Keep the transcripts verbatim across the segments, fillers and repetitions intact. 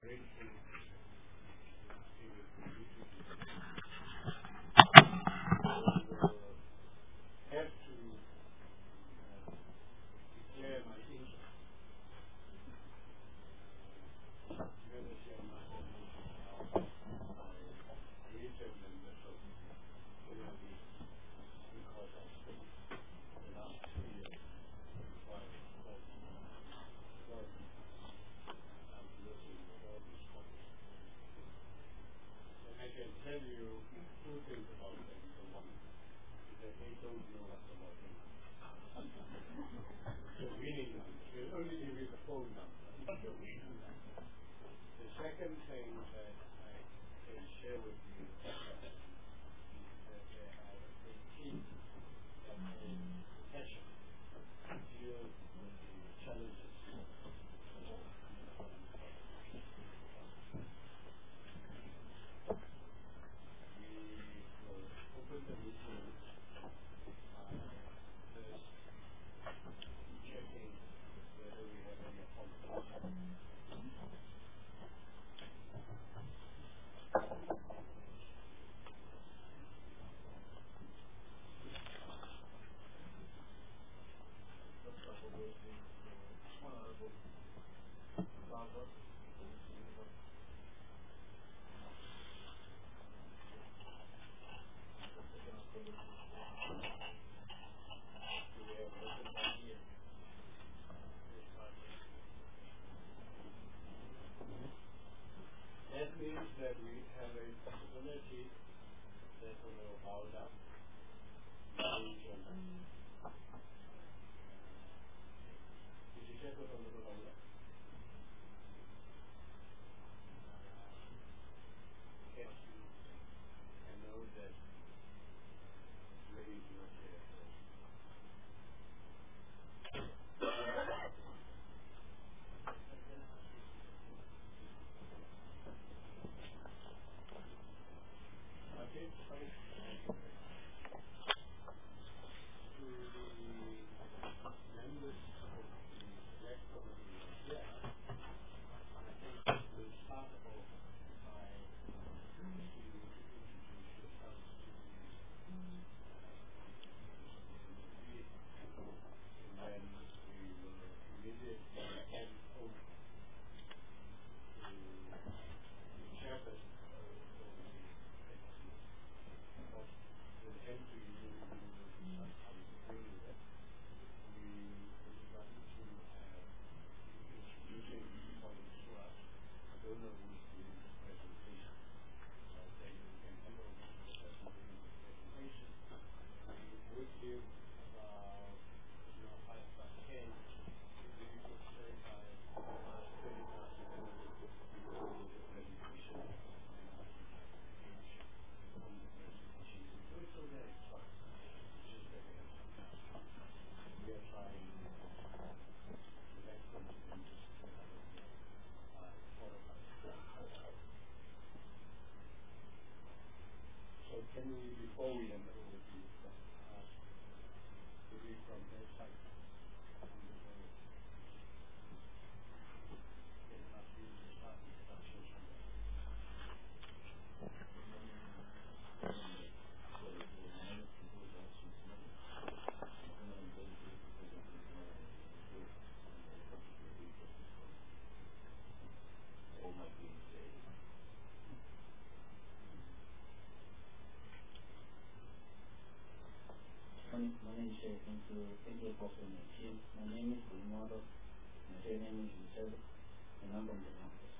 My name is Shay. Thank you. Thank you for the team. My name is Leonardo. My surname is Michelle. And I'm from the campus.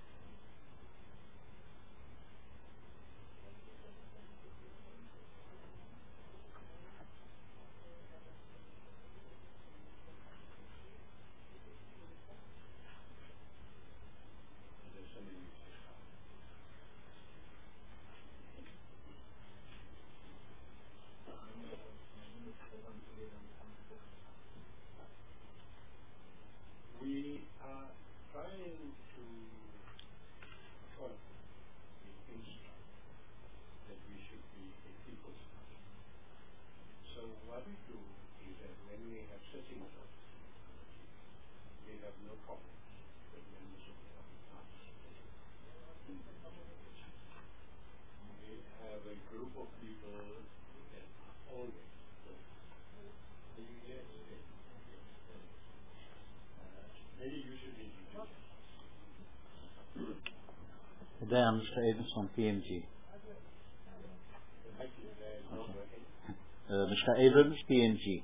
We are trying to There, Mister Abrams from P M G. Uh, Mister Abrams, P M G.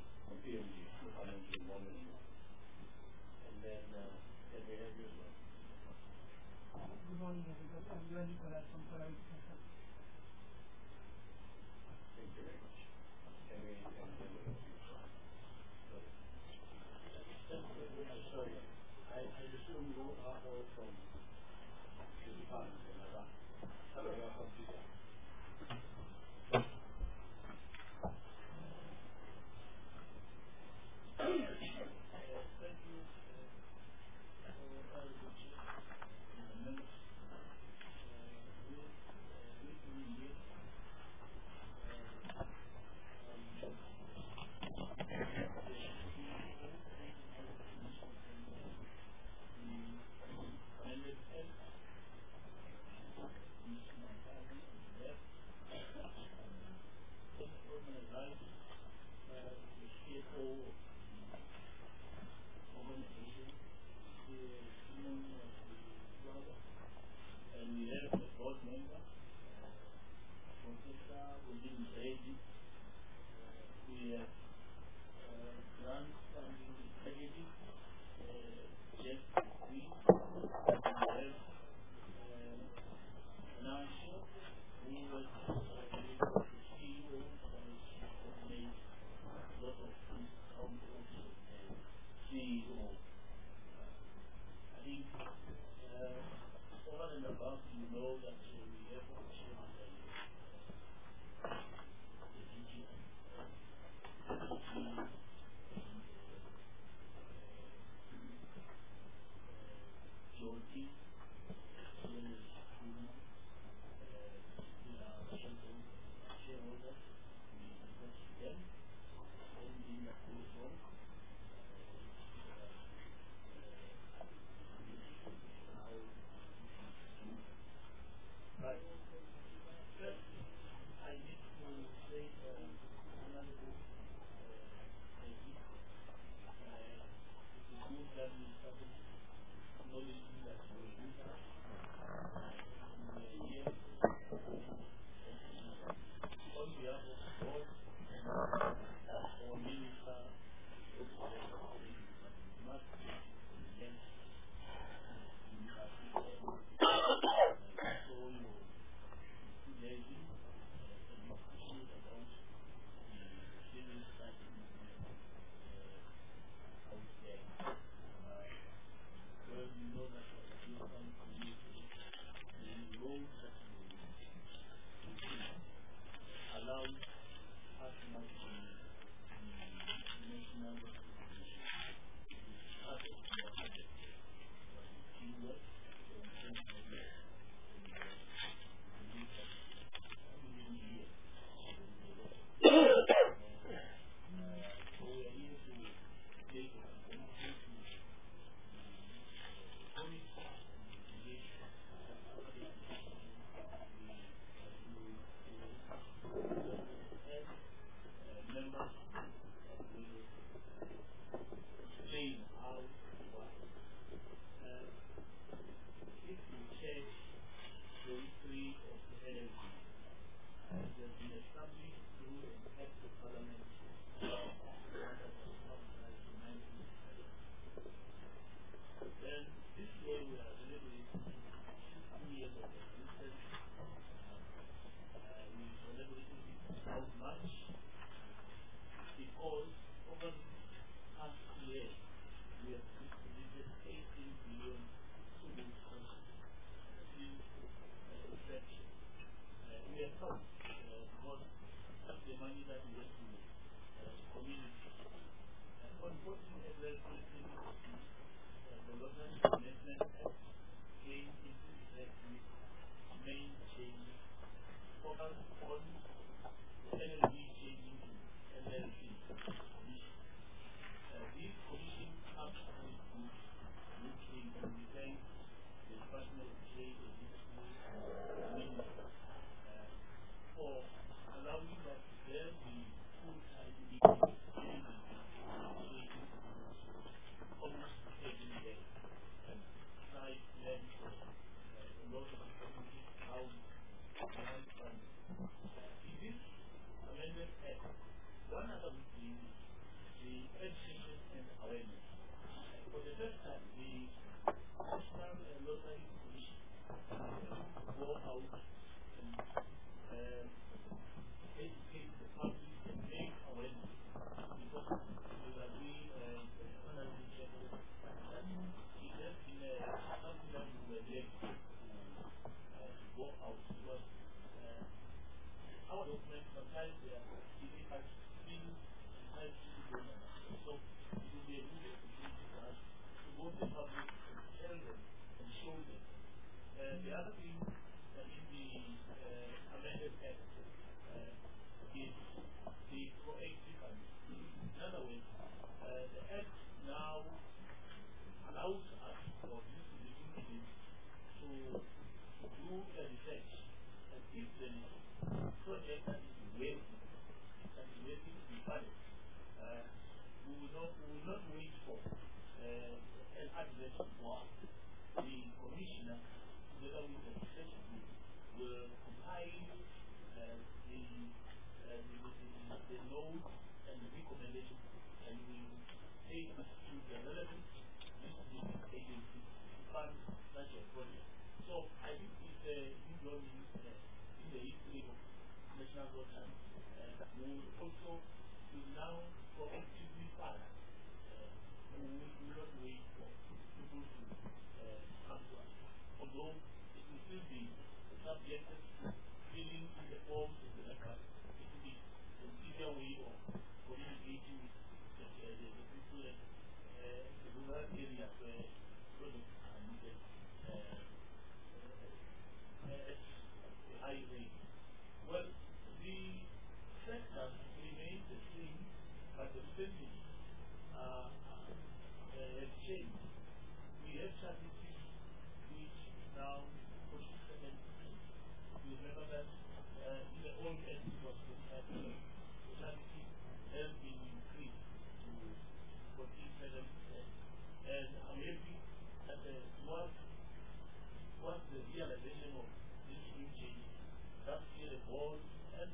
the other thing uh, in the uh, amended act uh, is the proactive fund. In other words, uh, the act now allows us, or this is the agency, to do a research, and if there is a project that is waiting, that is waiting to be funded, uh, we will not, we will not wait for uh, an adverse war. The commissioner, together with the research group, will compile uh, the, uh, the, the, the notes and the recommendations, and we will take us to the relevant agency to fund such a project. So I think it's a new journey uh, in the history of national road time, and uh, we will also will now proactively fund. Uh, we will not wait for people to uh, come to us. Although it will still be subjected to filling in the forms of the record, it will be an easier way of communicating with the, uh, the, the people in uh, the rural areas where products are needed uh, uh, at a high rate. Well, the sector remains the same, but the percentage uh, uh, has changed. We have statistics which now forty-seven percent. You remember that uh, in the old days it was forty-five percent. The statistic has been increased to forty-seven percent. And I'm happy that uh, once, once the realization of this new change, that year the board and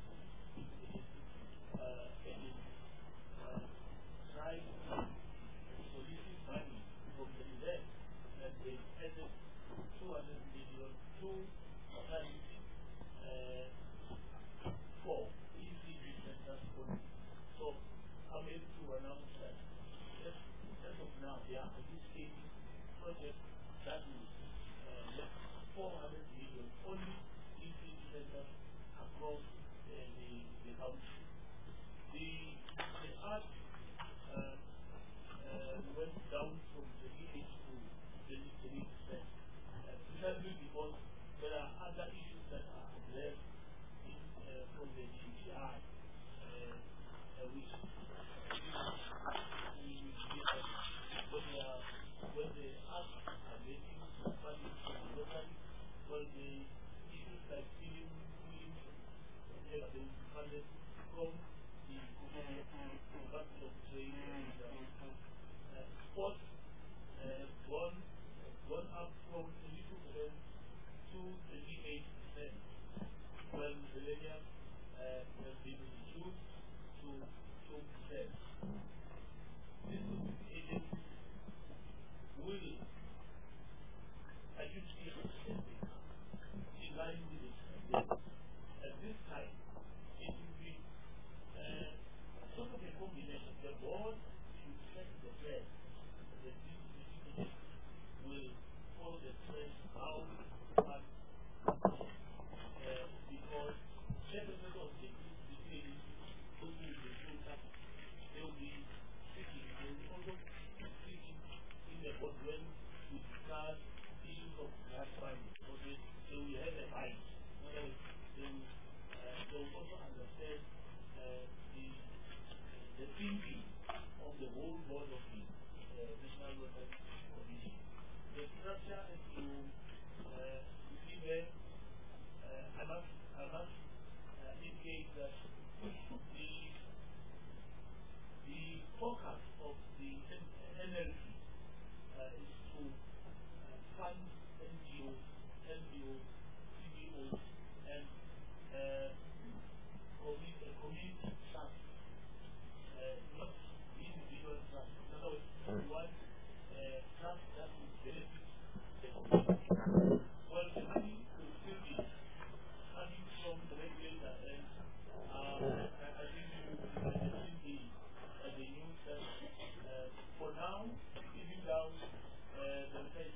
uh, agencies uh, tried to solicit money from the event, and they added two hundred million to locality uh, for E C D centers only. So I'm able to announce that as, as of now they are participating projects that will uh, get four hundred million only E C D centers across uh, the, the country. The, the art uh, uh, went down from twenty-eight to twenty-three percent, uh, precisely because there are other issues that are addressed in, uh, from the G P I, uh, uh, which we will get when they are when the arts are getting funding from the locally, when the issues like film, film, whatever, they will be funded from the Department of Trade and uh, sports uh, gone, gone up from twenty-two percent to twenty-eight percent, when millennium uh, has been reduced to two percent. This agency will acutely understand in line with its mandate. At this time, it will be uh, sort of a combination. The board should set the plan. The agency will follow the plan how to fund uh, because ten percent of the agency will be the that they will be speaking. They will also be speaking in the board when we discuss issues of grant funding. So they, they will have a mind. They will, they will, uh, they will also understand uh, the, the thinking of the whole board of the uh, National Water Commission. The structure, as you uh, see there, uh, I must, I must uh, indicate that the, the focus of the N L P uh, is to uh, fund N G Os, N G Os, C B Os, and uh, community, community trust, uh, not individual trust. In other words, one uh, trust that will benefit the community. Well, the money will still be coming from the regulator, and uh, I, I think you have seen the, uh, the news that uh, for now, even down uh, the face,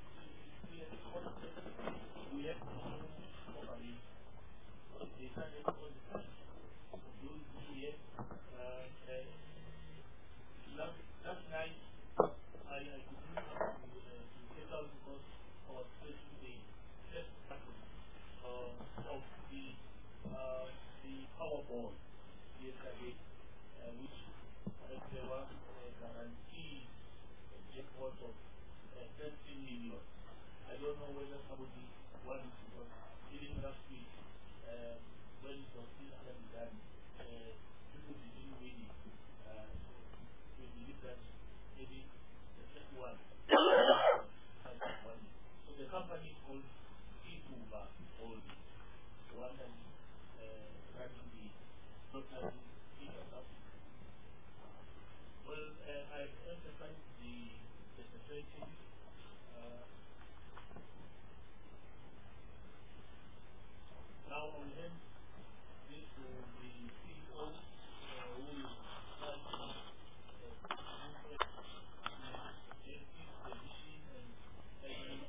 we have to operate. They started all the time. Those who yet, uh, uh, last, last night, I, I could not uh, to get out because our special day. Just power bond yesterday, uh, which uh, there was a guarantee jackpot of uh, thirteen million. I don't know whether somebody wants to, because even last week, uh, when it was still under the gun, uh, people didn't win it. Uh, so we believe that maybe the first one has won it. So the company is called Ituba Holding, the one that is uh, running the total figures up. Well, uh, I emphasize the the situation. Uh, now on hand, this will be C E O uh, who will start to uh, objectives, the mission, and everything.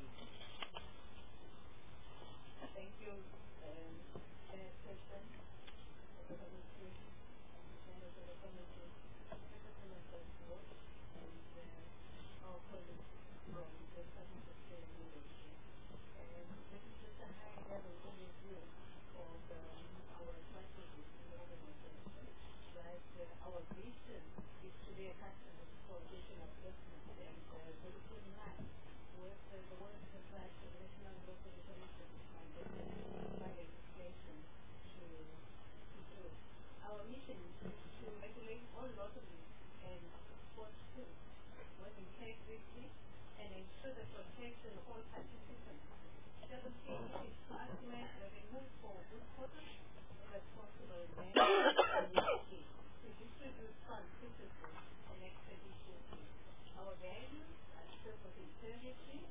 Thank you, um, Chairperson of the committee, members of the committee, members of the board, and uh, our colleagues from the Service of Care and Leadership. And this is just a high-level overview of um, our strategies in the organization. But uh, our vision is to be a customer for additional investment and uh, very in line with uh, the work of the National Local Commission on legislation to, to do. Our mission is to regulate all lotteries and sports too, with integrity and ensure the protection of all participants. Seventeen is to estimate revenue for good purpose in a responsible manner and to distribute funds efficiently and expeditiously. Our values are serve with integrity,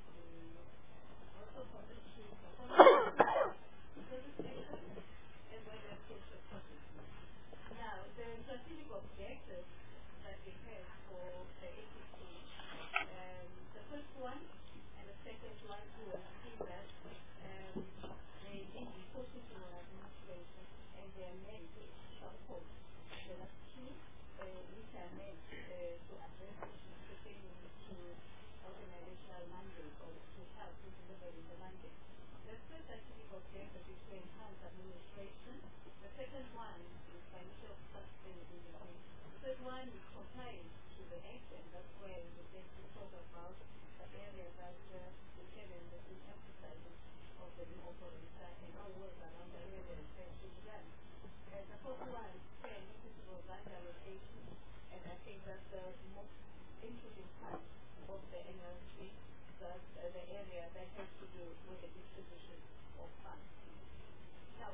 also commit to performance service excellence, as well as social purpose. Now, the strategic objectives that we have for the A P C, um, the first one and the second one, we will see that um, they need to focus on administration and they are meant to support. There are two uh, which are meant uh, to address issues pertaining to organizational mandate or to help in delivering the mandate. The first strategic objective is to enhance administration. The second one is financial sustainability. The third one is compliance to the act, and that's where we get to talk about the area that uh, the chairman has been emphasizing of the new operator and our work around the area that has been done. And the fourth one is fair and equitable land allocation, and I think that's the most interesting part of the N L C, that uh, the area that has to do with the distribution of funds. Now,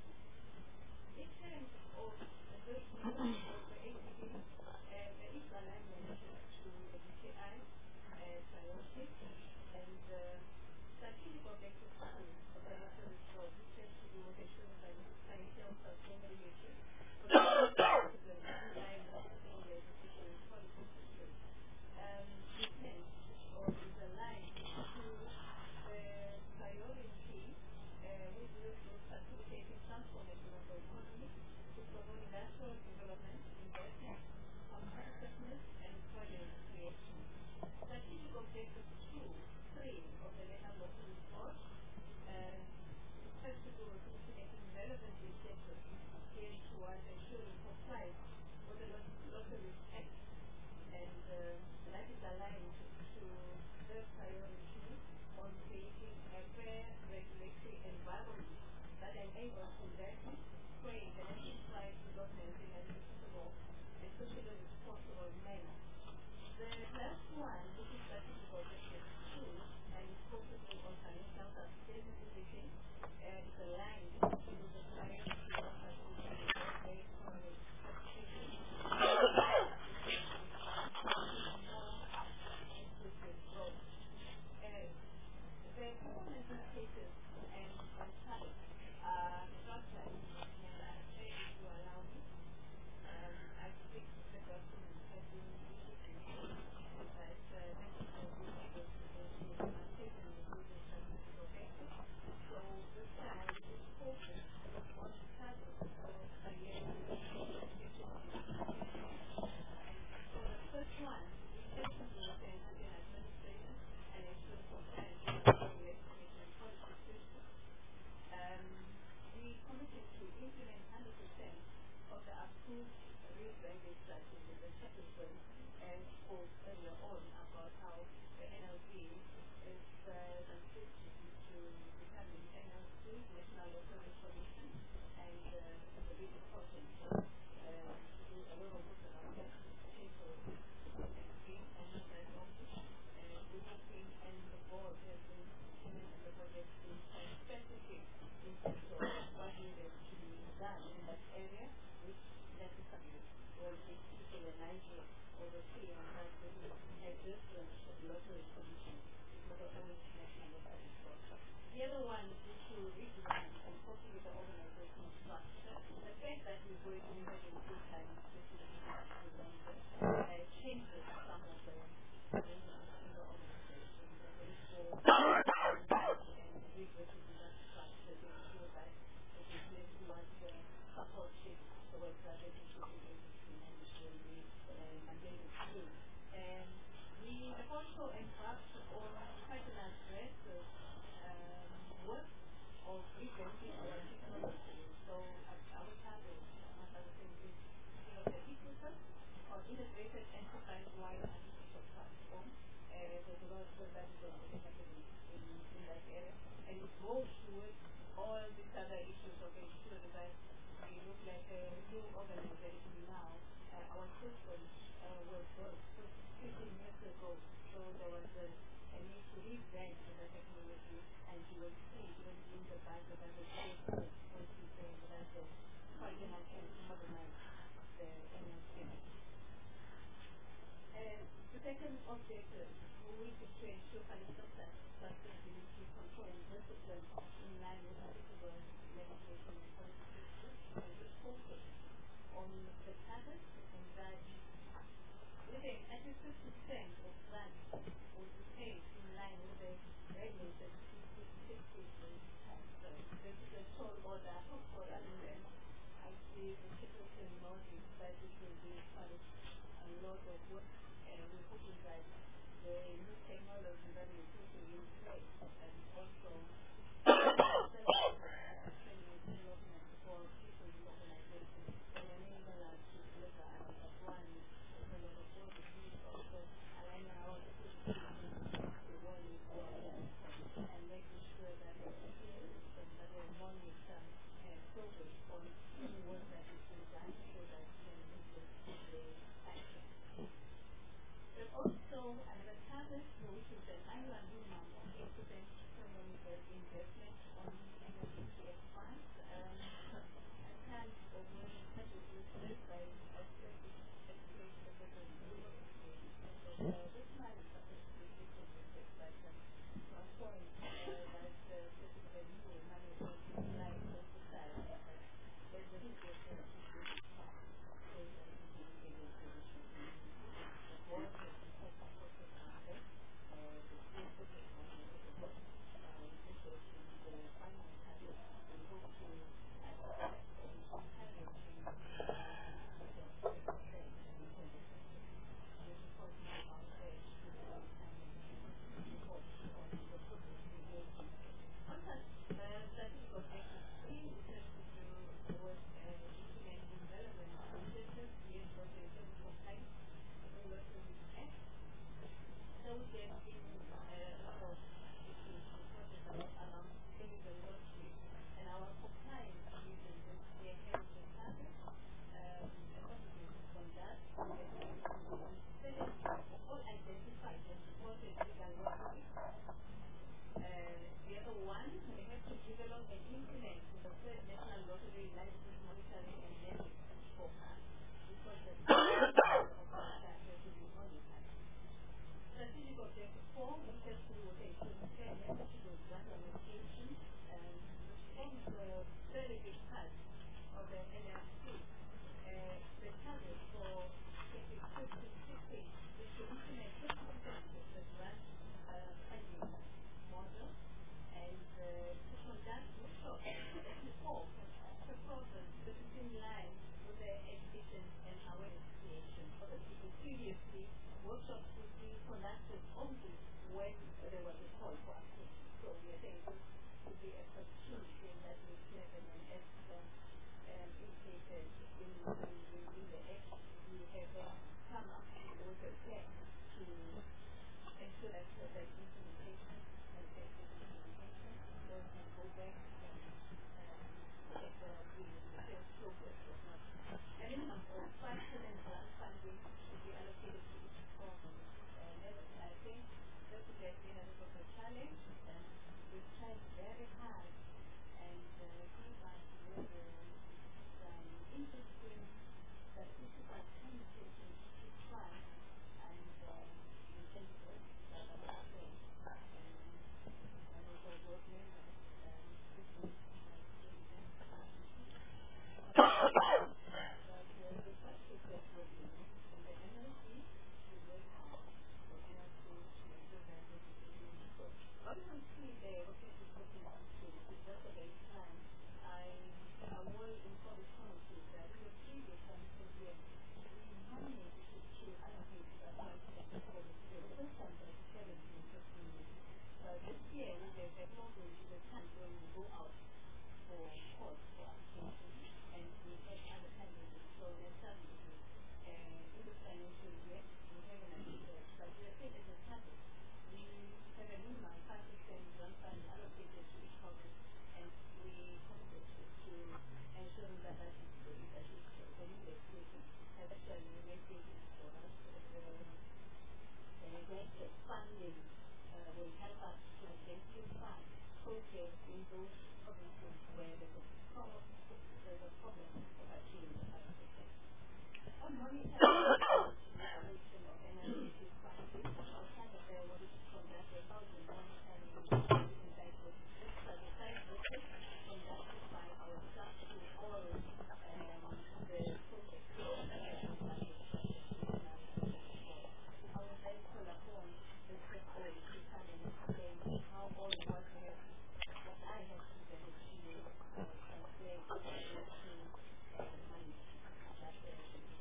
in terms of the A P D, uh, there is alignment to the D T I uh, priorities and uh, strategic objectives of the national report, which has to do with ensuring financial sustainability for the line of the decision and policy systems. Um, depends or is aligned to the priority uh, with with facilitating transformation of the economy to promote national development, investment, competitiveness, and employment creation. Strategic objective two, three of the National Local Report uh, has to do with implementing relevant incentives geared towards ensuring compliance with the Lotteries Act, and uh, that is aligned to the priority on creating a fair regulatory environment that enables investment, trade, and enterprise development in an equitable and socially responsible manner. The last one, which is strategic objective two, and is focusing on financial sustainability, uh, is aligned to the priority of facilitating the economic sustainability. Inclusive growth. Uh, the performance indicators and, and targets are structured in this manner. If you allow me, um, I think the document has been issued, but uh, one is to redesign and copy the organizational structure. The fact that we're going to have a full-time uh, changes some of the arrangements in the organization. And therefore, and reverting that structure to ensure that the business was uh, supported towards the relationship with agency and it will be uh, mandated through. And we have also embarked on quite an aggressive um, work of revamping our technology. So uh, our target, among other things, is you know, the ecosystem or integrated enterprise-wide artificial platform. Uh, there's a lot of work that is going to be happening in, in that area. And it goes towards all these other issues of ensuring that we look like a new organization now. Uh, our systems uh, were built fifteen years ago, so there was a, a need to revamp the technology, and you will see even in the budget that the state will be saying that the quite an attempt to modernize the N S M. Uh, the second objective will be to ensure financial sustainability, control and discipline in line with applicable legislation and policy and with focus on the target and that within at least fifty percent of that will be paid in line with the regulated sixty tax. So this is a tall order for that, and then I see the situation noting that it will be quite a lot of work, and we're hoping that the new technology that we're putting in place and also training and development for people in the organization will enable us to deliver our one a lot of work is also aligning our decisions to one and making sure that the system that we're monitoring and progress on any work that is being done so that we can meet the action. There's also another target which is an annual minimum of eight percent total investment on energy to expand. Um, I can't already touch it with this by a specific education of the this man is supposed to be different with this, but my point uh, that uh, this is a new management like the society, but there's a need for them to do this part. So that we can be able to the board has been quite supportive on this. Uh, the school focus on the board. Uh, this is the final target. We hope to address and target in and uh, those provinces where there's a problem, there's a problem of achieving the five percent. On monitoring the evaluation of energy practice, outside of there was conducted housing monitoring using diagnosis, study diagnosis conducted by our staff to all um, the projects that are funded by I would like to call upon the stakeholders to come and explain how all the work here, what I have presented to you, uh, translate into uh, money that uh,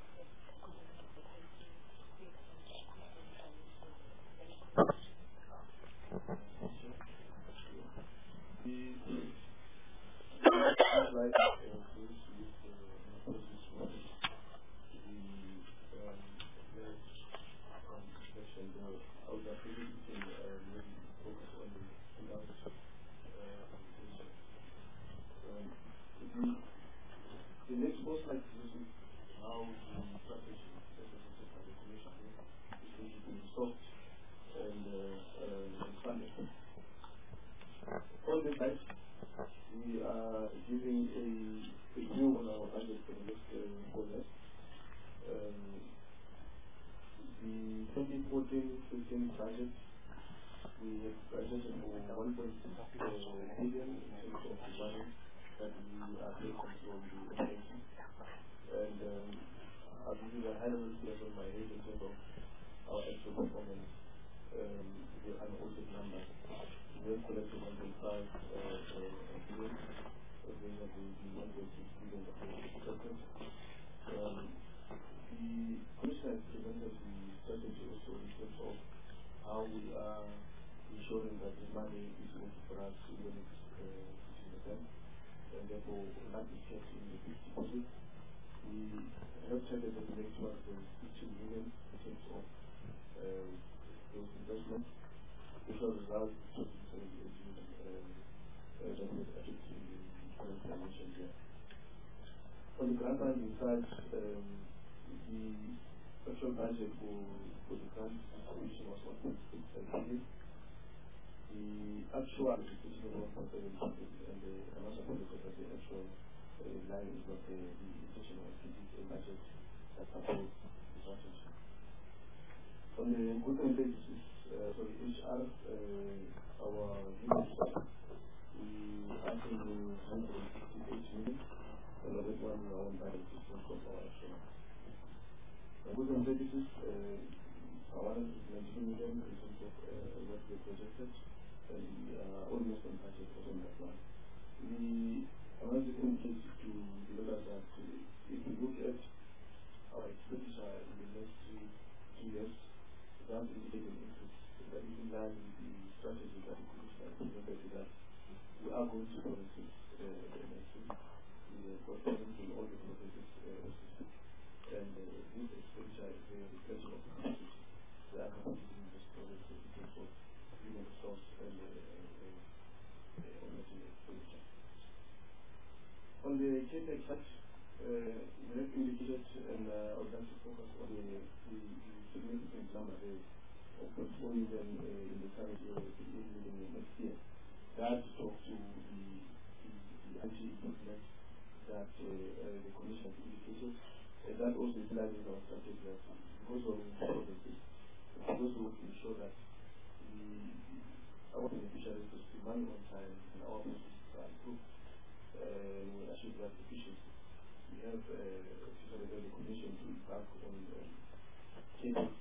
The next most like this is how the strategy that is set by the Commission is going to be resolved and uh, uh, expanded. On the side, we are giving a, a view on our budget for the next uh, four years. Um, the twenty fourteen fifteen budget, we have budgeted for one point six billion in terms of the money that we are taking from the education. And um, I'll give you a high level figure on my head in terms of our actual performance, um, the unaudited numbers. We have collected one point five billion, so we have the one point six billion that we expected. Um, the Commission has presented the strategy also in terms of how we are ensuring that the money is working for us even if it's fifteen percent. And therefore, that is kept in the fixed deposit. We have targeted the next one for fifteen million in terms of uh, those investments, which will result in seventy-eight million uh, that was achieved in the current financial year. On the grant funding side, um, the actual budget for, for the grant distribution was one point six billion. The actual execution was one point seven billion, and the amount of money that the actual uh, line is not the execution of the budget that supports the budget. On the equipment basis, uh, sorry, H R, uh, our unit staff, we are asking the one hundred sixty-eight million, and the other one around by the system of our actual. On equipment basis, uh, our one hundred ninety million in terms of uh, what we projected. And we are almost on budget for on that one. We I want to indicate to the members that uh, if we look at our expenditure in the next three, three years, that indicates an increase. That is in line with the strategy that the Commission has presented that we are going to provinces uh, next week. We have got in all the provinces uh, and uh, this expenditure is a reflection of the capacity. We are capacity in this province in terms of human resource and energy expenditure. On the CAPEX side, uh, we have indicated, and uh, I would like to focus on the, the, the significant number there of zero point four million uh, in the current year, eight million next year. That talks to the, the, the I T equipment that uh, uh, the Commission has indicated, and that also is line with our strategy that because of the provinces, we also want to ensure that the our beneficiaries receive money on time and our processes are improved. Uh, we achieve that efficiency. We have uh, the Commission to back on um, CAPEX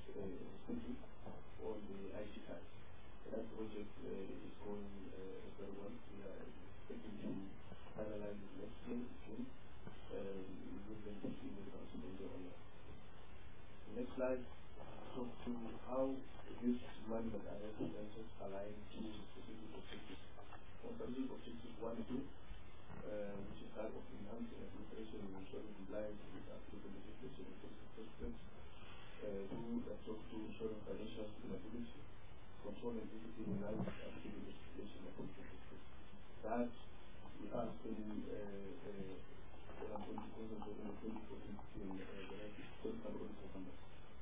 uh, on the I T side. That project uh, is going uh, very well. We are expecting to finalize it next year, June. Uh, we will then continue with our secondary on that. The next slide talks to how this money that I have presented align to specific objectives. On strategic objective one and two, uh, which is that of enhancing administration and ensuring compliance with applicable legislation and process. Uh, two, that talks to ensuring financial sustainability, control and discipline in line with applicable legislation and process. That we are spending uh, uh, around twenty thousand dollars in twenty fourteen in the next total audit numbers.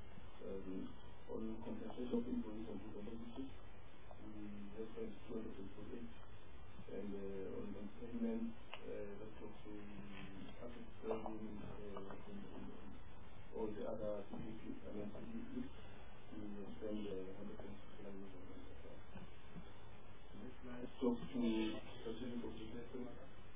On compensation of employees and people businesses, we have spent two hundred forty-eight And uh, on the payment, uh, let's talk to asset serving uh, and, and, and all the other C D P, I mean C D Ps, to spend uh, one hundred sixty-nine million. Next slide talks to strategic objectives.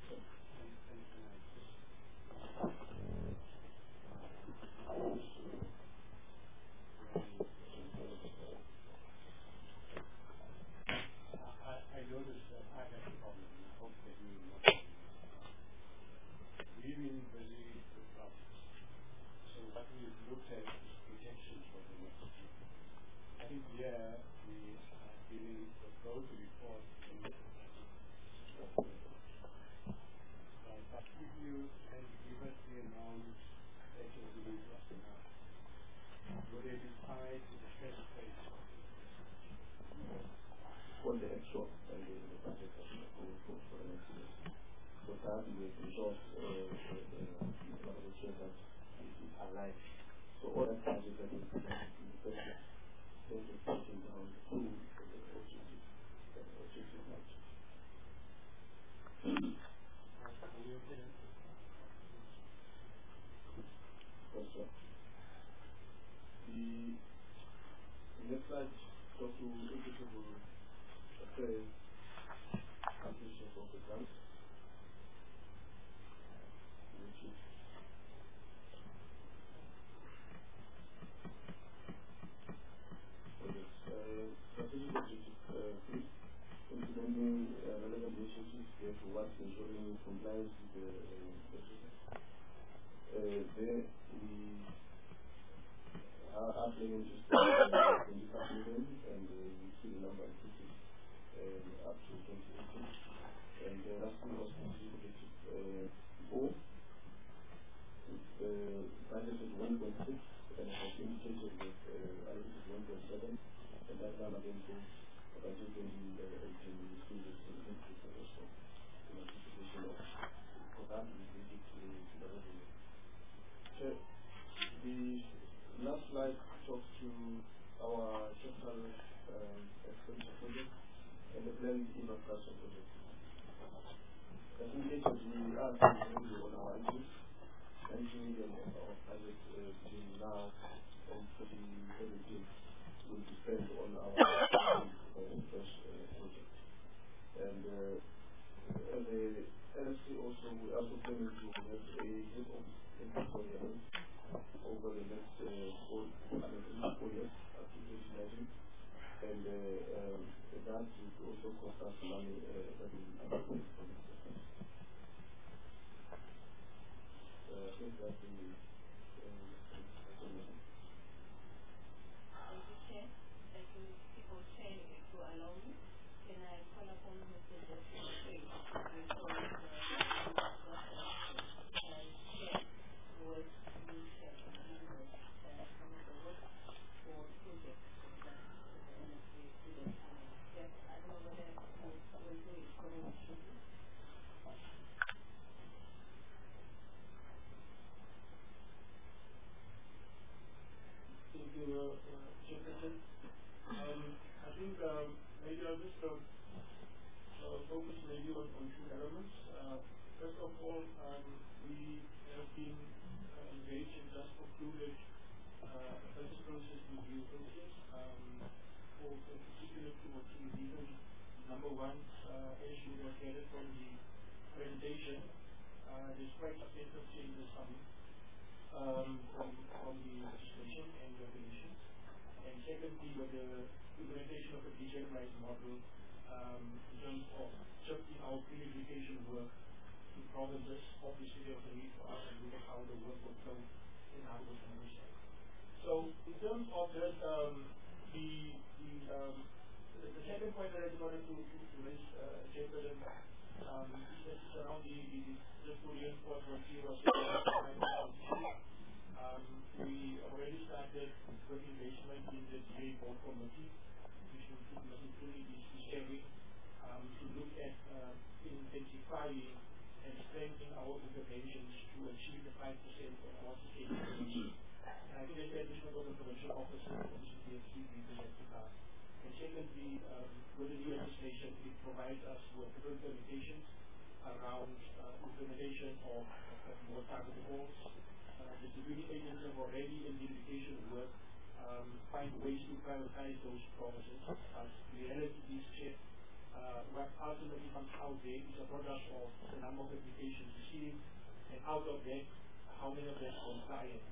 On the actual and the, the budget that we are going for for the next year. So that we will resolve uh, the uh, the share that is alive. So all that budget that is presented in the first year, then the budget down to the objective, the objective match. That's right. The, the next slide talks to equitable affairs completion of the grant, which is uh, strategic objective uh, three, implementing uh, relevant initiatives there towards ensuring compliance with the uh, uh, there we are are planning to start twenty-five million, and uh, we see the number increases uh, up to twenty eighteen. And the last one was strategic objective uh, four. It's uh, budgeted one point six, and it has indicated that uh, allocated one point seven, and that number then goes up until twenty eighteen. We see this increase also in anticipation of, for that we need to to the revenue. So the last slide talks to our capital um, expenditure project and the planned infrastructure project. As indicated, we are spending on our issues, ninety million of our budget uh, between now and twenty seventeen will be spent on our uh, first uh, project. And uh, as a L S C also, we also planning to have a head office in Victoria over the next uh, four, I mean, four years up to twenty nineteen, and uh, um, that will also cost us money uh, that will allocate from the system. Uh, I think that's the uh, explanation. Thank you, Chair. Thank you, people Chair, to allow me. Can I call upon Mister Jeffrey Strait to call the Chair was the Chair of the members uh, some of the work for projects that the N S A students have. Yes, I don't know whether we'll do it for the children. Thank you, uh, uh, Chairperson. Um, I think um, maybe I'll just uh, uh, focus maybe on, on two elements. Uh, first of all, um, we have been uh, engaged and just concluded uh, a purchase process review process um, for, for particular two or three reasons. Number one, uh, as you have gathered from the presentation, uh, there's quite extensive changes coming um, from, from the legislation and regulations. And secondly, with the implementation of a decentralized model um, in terms of shifting our pre-education work to provinces, obviously there was a need for us to look at how the work would flow in our organization. So in terms of that, um, the, the, um, the, the second point that I just wanted to, to, to raise, uh, Chairperson, um, is that it's around the, the, the just to reinforce what you were saying. Um, we already started with engagement in the D A board committee, which will include the sharing um, to look at uh, intensifying and strengthening our interventions to achieve the five percent of our sustainability. And I think the establishment of the provincial office will obviously be a key reason to that. And secondly, um, with the new legislation, it provides us with different limitations around uh, implementation of, of more targeted goals. Uh, the security agencies have already in the education work um, find ways to prioritize those promises. But the reality is that uh, what ultimately comes out there is a product of the number of applications received, and out of that, how many of them are compliant.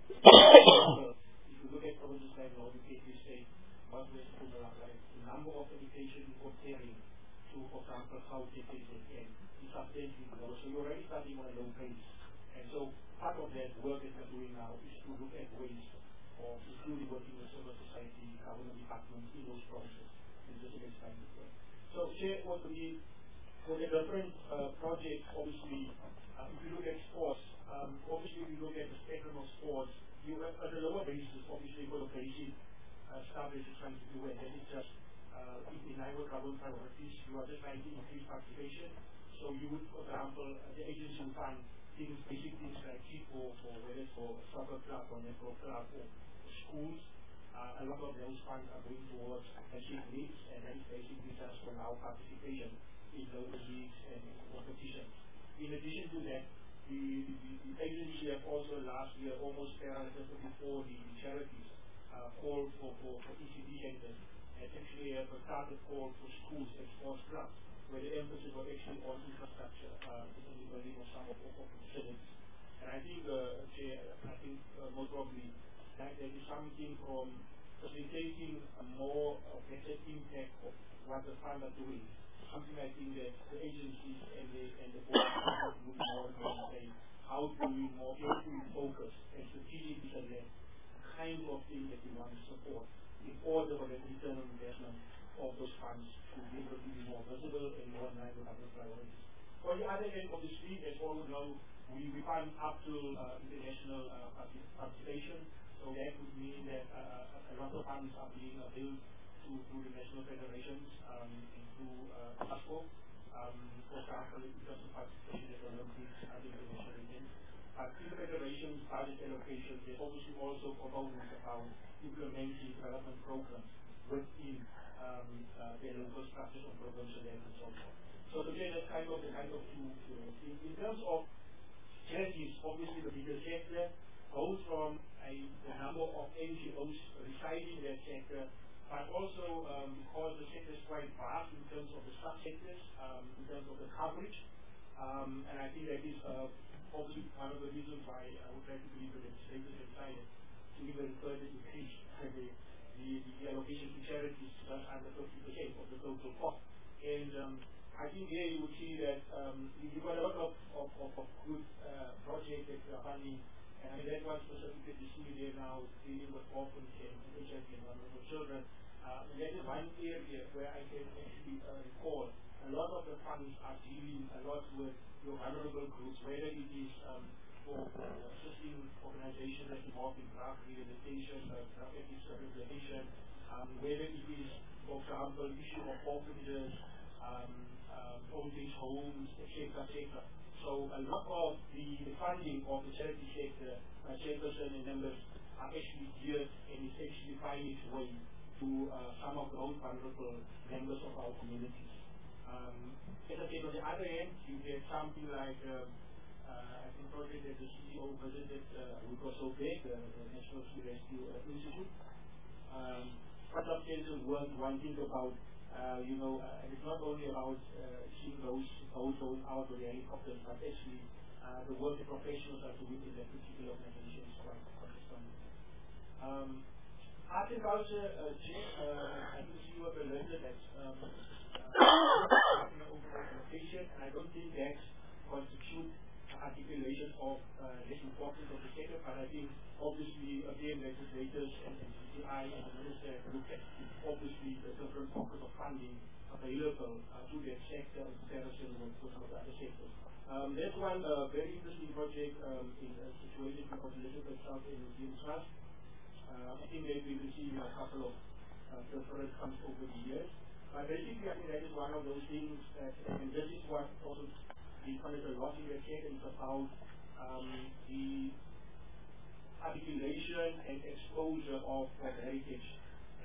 If you look at provinces like Northern Cape, you say, what was the number of applications comparing to, for example, how they take it in. It's substantially low. So you're already starting on a low base. And so part of that work that we're doing now is to look at ways of including working with civil society, government departments in those processes. And this is exciting work. So share what we, for the different uh, projects, obviously, uh, if you look at sports, um, obviously we look at the spectrum of sports, you have at a lower basis, obviously, for the basic uh, stuff that you're trying to do, and that is just uh, in line with government priorities, you are just trying to increase participation. So you would, for example, uh, the agency would fund things, basic things like for, for whether it's for soccer club or netball club or schools. Uh, a lot of those funds are going towards basic needs, and that is basically just for our participation in local leagues and competitions. In addition to that, the, the, the agency have also last year almost parallel before the charities uh, called for, for, for E C D centers, and actually have a target call for schools and sports clubs, where the emphasis was actually on infrastructure, uh, particularly on some of the facilities. And I think, uh, Chair, I think uh, most probably that there is something from facilitating a more uh, better impact of what the funds are doing. Something I think that the agencies and the and the board are looking more and more and say, how do we more carefully focus and strategically select the kind of thing that we want to support in order for the return on investment of those funds to be able to be more visible and more in line with other priorities. On the other end of the street, as all we know, we, we fund up to uh, international uh, participation. So that would mean that uh, a lot of funds are being uh, built to, through the national federations um, and through uh, ASCO. Um, for example, in terms of participation at the Olympics, other international events. But in the federations, budget allocation, there's obviously also components about implementing development programs within um, uh, their local structures on provincial level and so forth. So today, that's kind of the kind of two. In, in terms of charities, obviously the bigger sector goes from a, the number of N G Os residing in that sector, but also um, because the sector is quite vast in terms of the subsectors, um, in terms of the coverage, um, and I think that is uh, obviously one of the reasons why I would like to believe that the legislators have decided to even further increase the, the, the allocation to charities just under fifty percent of the total cost. And um, I think here you would see that um, you've got a lot of, of, of, of good uh, projects that are funding. And I mean, that one specifically you see there now dealing with orphans and H I V and vulnerable children. Uh, and that is one area where I can actually uh, recall a lot of the funds are dealing a lot with your vulnerable groups, whether it is um, for, for assisting organizations that involve in drug rehabilitation, uh, drug ethics rehabilitation, um, whether it is, for example, issue of orphanages, um, um, old age homes, et cetera, et cetera. So a lot of the, the funding of the charity sector, uh, chairperson and members, are actually geared and is actually finding its way to uh, some of the most vulnerable members of our communities. Um, as I said, on the other end, you get something like, uh, uh, I think, project that the C E O visited, uh, which was so big, uh, the National Sea Rescue uh, Institute. Um, what I'm saying is one, one thing about Uh, you know, uh, and it's not only about uh, seeing those boats going out with the helicopters, but actually uh, the work the professionals are doing in that particular organization is quite, quite astounding. Um, art and culture, uh, Chair, uh, I can see you have learned that um, uh, overall allocation, and I don't think that constitutes articulation of uh, the importance of the sector, but I think obviously again legislators and N C C I and the minister have looked at obviously the different pockets of funding available uh, to that sector in comparison with, with some of the other sectors. Um, there's one uh, very interesting project um, in a situation because Elizabeth South and Museum Trust. Uh, I think they've been receiving a couple of uh, different funds over the years. But basically, I think that is one of those things that, and this is what also the funded a lot in the sector is about um, the articulation and exposure of, of heritage.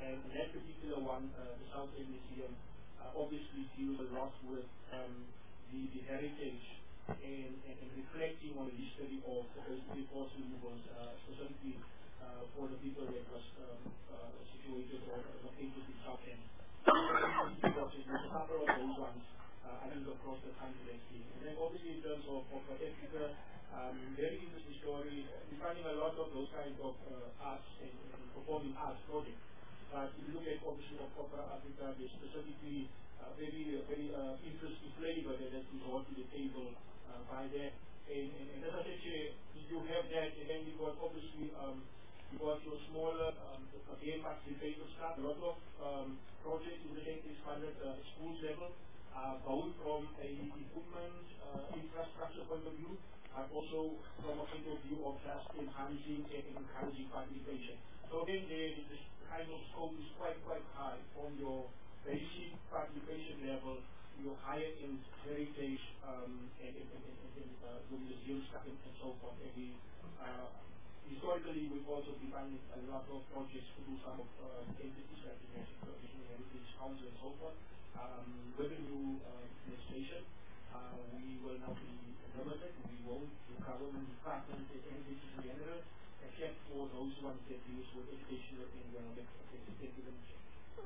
And that particular one, uh, the South End Museum, uh, obviously deals a lot with um, the, the heritage and, and, and reflecting on the history of the earthly force movers, uh, specifically uh, for the people that was um, uh, situated or located in South End. So there's a couple of those ones, uh, I think, across the country that's been. And then obviously in terms of, of Africa, um, very interesting story. We're finding a lot of those kinds of uh, arts and, and performing arts projects. But if you look at obviously of Opera Africa, there's specifically uh, very, uh, very uh, interesting flavor that has been brought to the table uh, by that. And, and, and as I said, you have that, and then you got obviously um, you got your smaller, um, again, participative stuff, a lot of um, projects in the latest funded uh, schools level, uh, both from a equipment uh, infrastructure point of view, but also from a point of view of just enhancing and encouraging participation. So again, the, the kind of scope is quite, quite high from your basic participation level, your higher end heritage, um, and, and, and, and, and uh, the museum stuff and, and so forth. And we, uh, historically, we've also designed a lot of projects to do some of uh, entities like the National Heritage Council and so forth. Um, with the new uh, legislation, uh, we will now be limited. We won't do government departments and entities in general, except for those ones that deals with educational and economic affairs. Thank you very much.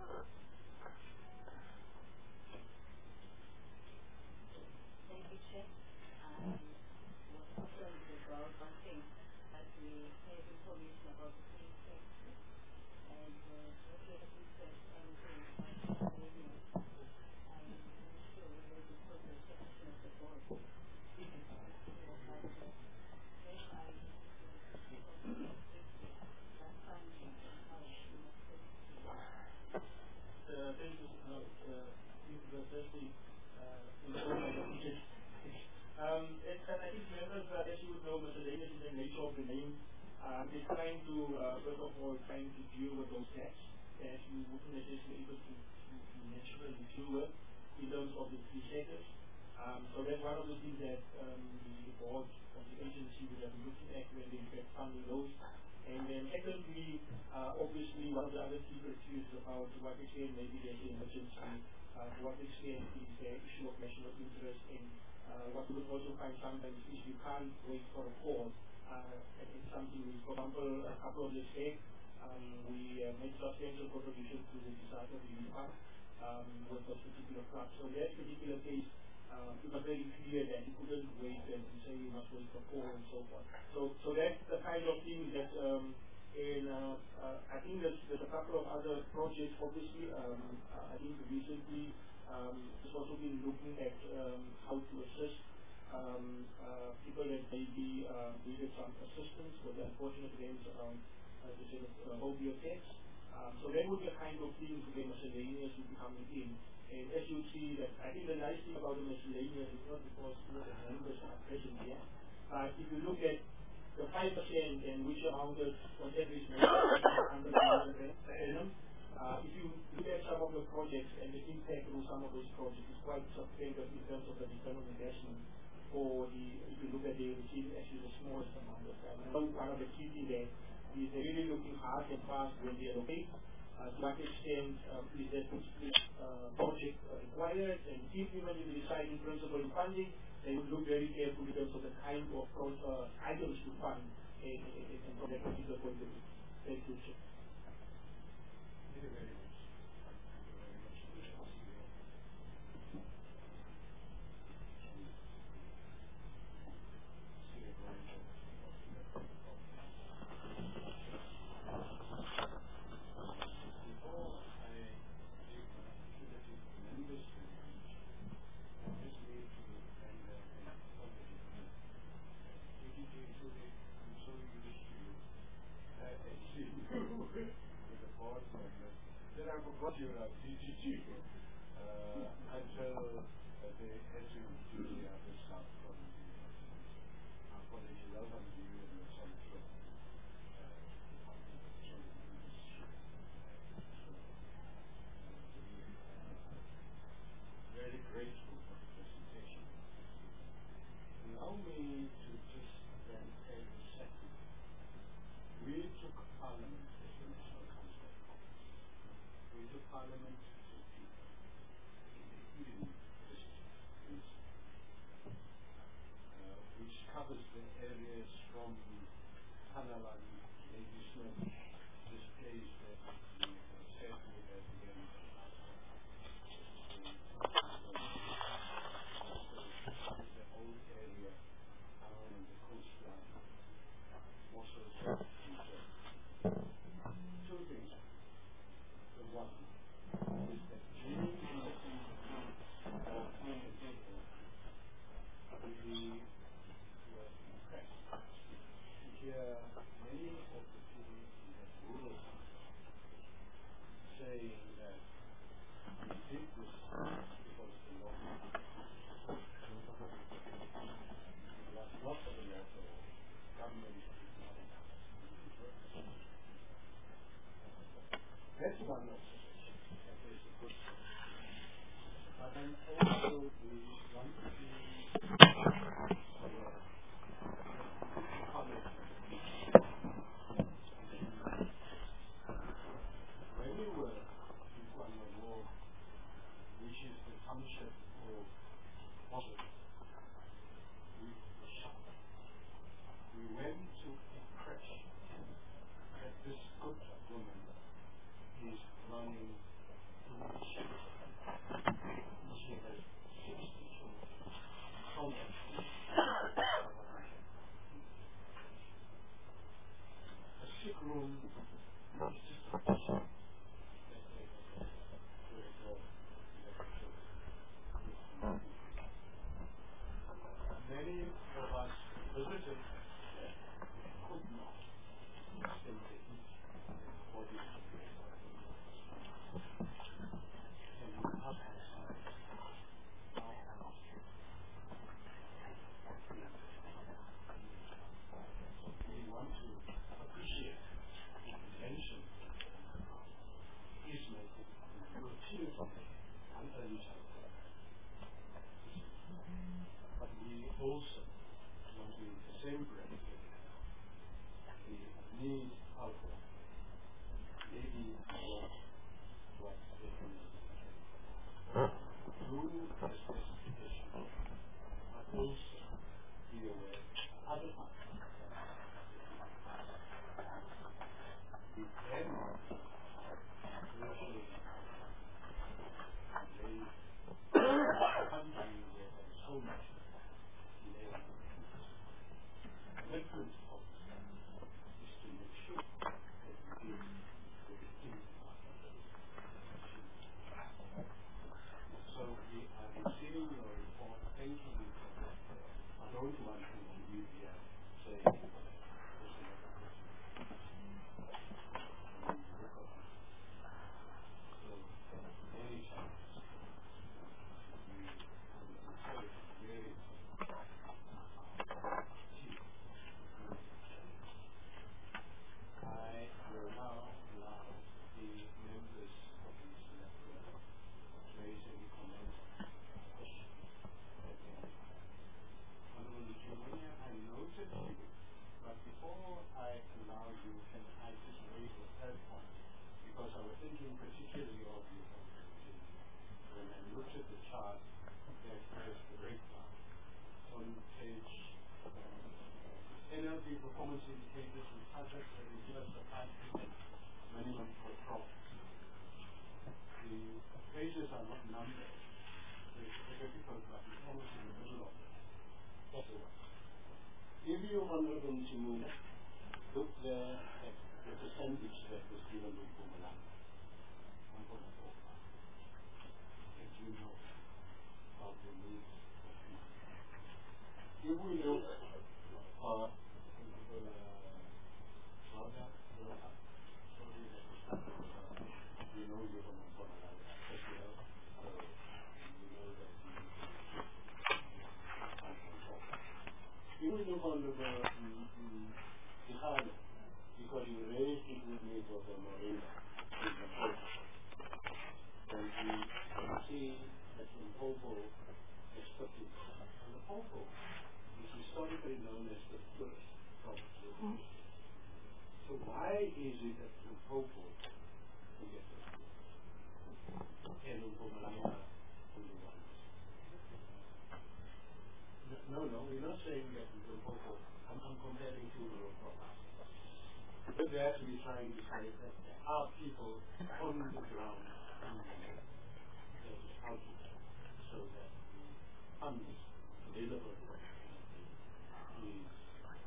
Thank you, Chair. Um, what happens is well, one thing, as we have information about the three sectors, and uh, what we have researched anything about the area, I'm not sure whether this was the section of the board. But uh, then I last time how she must have Uh, thank you. No, uh, this is especially uh, important for teachers. Um, and, and I think members, uh, as you would know, miscellaneous is the nature of the name. Um, it's trying to, uh, first of all, trying to deal with those gaps that you wouldn't necessarily be able to, to, to naturally deal with in terms of the three sectors. Um, so that's one of the things that um, the board of the agency will have been looking at when they get funding those. And then secondly, uh, obviously one of the other key criteria is about to what extent maybe there's an emergency, uh, to what extent is there issue of national interest, and uh, what we would also find sometimes is you can't wait for a call. Uh, and it's something, we, for example, a couple of years back, um, we uh, made substantial contributions to the disaster relief fund um, with those particular clubs. So in that particular case, Uh, it was very clear that you couldn't wait and say you must wait for four and so forth. So, so that's the kind of thing that, um, in, uh, uh, I think there's, there's a couple of other projects, obviously. Um, uh, I think recently um, there's also been looking at um, how to assist um, uh, people that maybe uh, needed some assistance with the unfortunate events around uh, the sort of uh, phobia attacks. Um, so that would be a kind of thing to get miscellaneous would be coming in. And as you see, that I think the nice thing about the miscellaneous is not because you know, the numbers are present here, but if you look at the five percent and which amounted on average under the annum, uh, if you look at some of the projects and the impact of some of those projects is quite substantial in terms of the return of investment for the, if you look at the receiving actually the smallest amount of time. I know one of the key things there is they're really looking hard and fast when they allocate. Uh, to what extent uh, is that particular uh, project uh, required, and if even if they decide in principle in funding, they would look very carefully in terms of the kind of uh, items to fund and, and, and from that particular point of view. Thank you, Chair. Thank you very much. Then I forgot you were at C G G uh, until uh, they had to do the other stuff from the uh, for the welcome to you and some sort of very grateful for the presentation. Allow me to just then take a second. We took Parliament as the National Council of Congress. covers the areas from Hanalani, Lady Smith, this place that we said we had again. The whole area around the coastline, also two things. The one is that many people of really were impressed to hear many of the people in the rural saying that we did this because the law was not for the law, so government is not enough. That's one observation. That is a good thing. But then also we want to be when we were in Guangdong, which is the township of Boston, we were shocked. We went to a crash that this good woman is running through the ship. She has sixty children. How much? A sick room is just a person. Many of us visited could not stand the heat for this. And we have ourselves our house. We want to appreciate the intention is making continuously under each other. But we also want to, in the same breath, we need help. Maybe what what they can do as justification, but also be aware other times. We can virtually lay country where there's so much delay. The principle is to make sure that we deal with the impact of the So we are receiving your report, thanking you for that. I don't want to leave here saying there's another question. So many times we encourage very I will now allow the members of the select group to raise any comments or questions that they have. Honorable Junior, I noted you, but before I allow you, can I just raise a third point? Because I was thinking particularly of you, when I looked at the chart that has the breakdown on page N L P performance indicators and targets that we give us the five percent minimum for profit. The pages are not numbered, so it's difficult, but it's almost in the middle of it. So, if you, Honorable Chimuna, look there at the percentage that was given to Pumalanga, one point four five, and you know how the needs of people. If we look uh, you know you're from Pumalanga as well, so you know that you if we look on the Ihana, because you raised it with me for the Moringa, and you can see that in Popo is fifty percent. And the Popo is historically known as the first property. Mm. So why is it that in Popo we get the and in Pumalanga only one? No, no, we're not saying that we will go for. I'm, I'm comparing two rural provinces. But we're actually trying to say that there are people on the ground in the outlook so that the funds available for the community is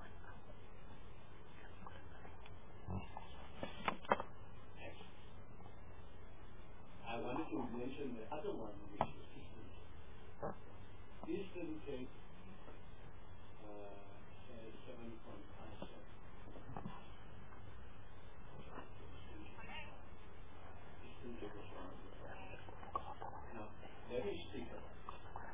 I wanted to mention the other one, which is Eastern Cape. Eastern Cape uh, has seven point five seven. Eastern Cape was one of the problems. Now, let me speak about this.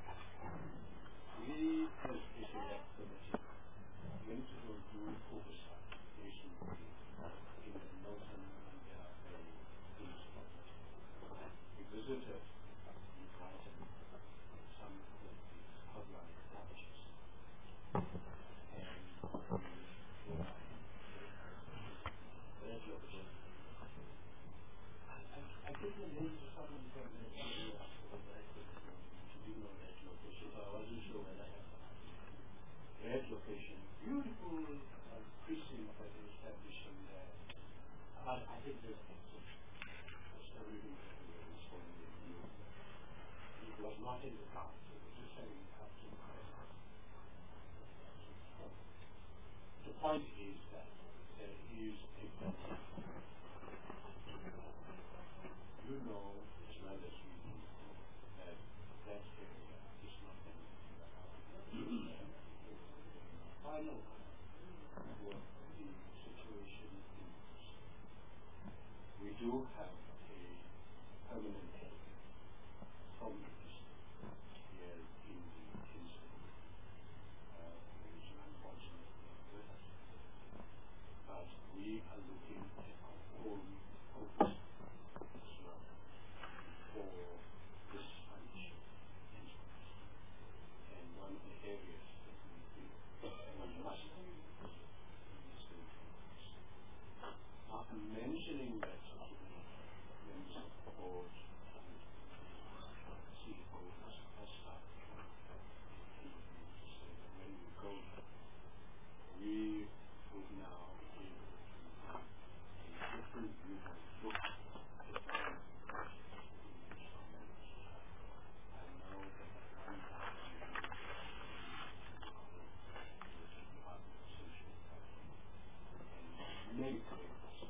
We, as the select committee, went to go do oversight recently in the Northern Mandela Bay Police Property. We visited in Brighton some of these hotline branches. And we were very opportunity. I, I, I think the names of some of the government areas were very good to do know that location, so I wasn't sure whether I have that location. Beautiful uh, precinct that is establishing there. But I think there's everything that we were responding to. It was not in the cards, it was just saying up to the present. The point is that there is a problem. You know as well as we do that that area is not anything. Final what the situation is. We do have a permanent head from the east here in the Kingston, uh, which unfortunately is with us. But we are looking at our own focus as well for this financial instrument. And one of the areas that we think we must do is to after mentioning that to the members of the board and C E O has started to say that when we go there, we would now be able to have a different view and look at the project in which our members have. I know that at one time many players.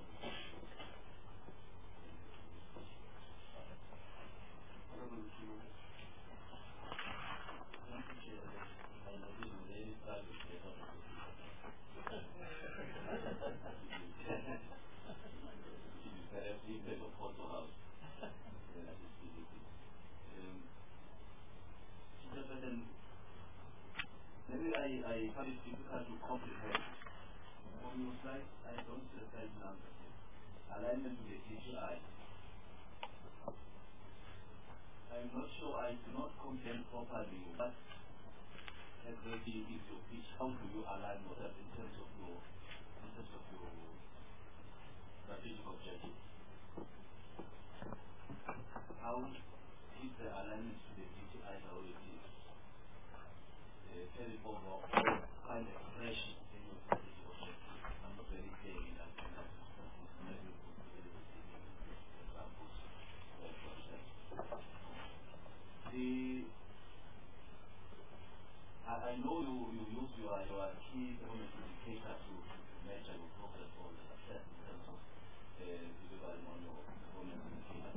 Maybe I, I find it difficult to comprehend. On your slide, I don't see the slide number. Alignment to the T G I. I'm not sure, I do not comprehend properly what exactly is your pitch. How do you align with that in terms of your, in terms of your strategic objectives? How is the alignment to the T G I how it is? Tell over kind of expression in your strategic objectives. I'm not very clear in that. Maybe we could give examples for yourself. The I, I know you, you use your, your key government indicator to, to measure your progress or the success in terms of uh, delivering on your government indicator.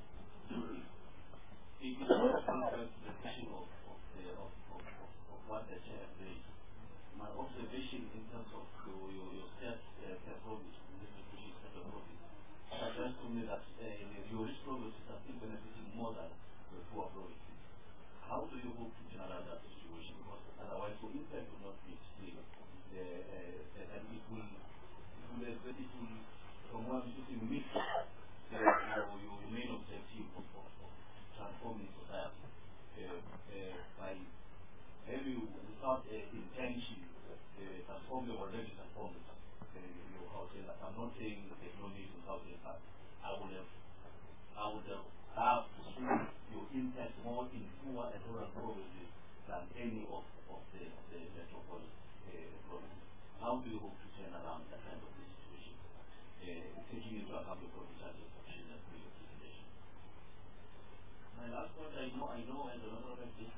It is also the vision of, of, the, of, of, of, of what the chair raised. My observation in terms of your, your, your set uh, performance, which is set profit, suggests to me that uh, your risk provinces are still benefiting more than the poor provinces. How do you hope to generalize that situation? Because otherwise your impact will not be extreme. Uh, uh, and it will, it will, it will from one system meet uh, your, your main objective of, of, of transforming society uh, uh, by maybe without uh, intention uh, transform the already transformed uh, your housing. I'm not saying that there's no need to housing, but I would have I would have loved to see your impact more in poor and rural provinces than any of, of the, of the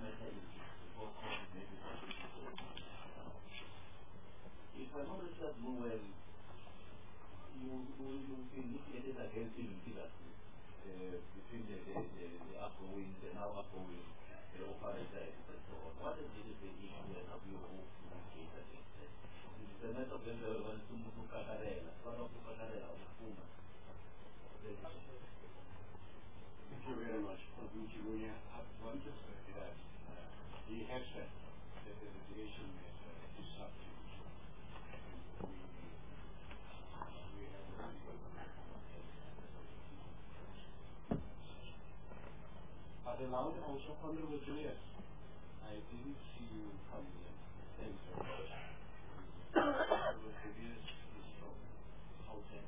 matter is before COVID, maybe for people. If I notice that no well, you will you will look at it against even figures uh, between the the, the, the outgoing, the now outgoing, the operator, and so on. What is really the issue that W O communicate against it? It is a matter of whether we want to move to Cacarella. What of Cacarella or Puma? Thank you very much. We have one to say that uh, the headset, the delegation is uh, disruptive. And we, we have really good But allowed also Honorable Julius, I didn't see you come here. Thanks very much. Honorable Julius is from Gauteng.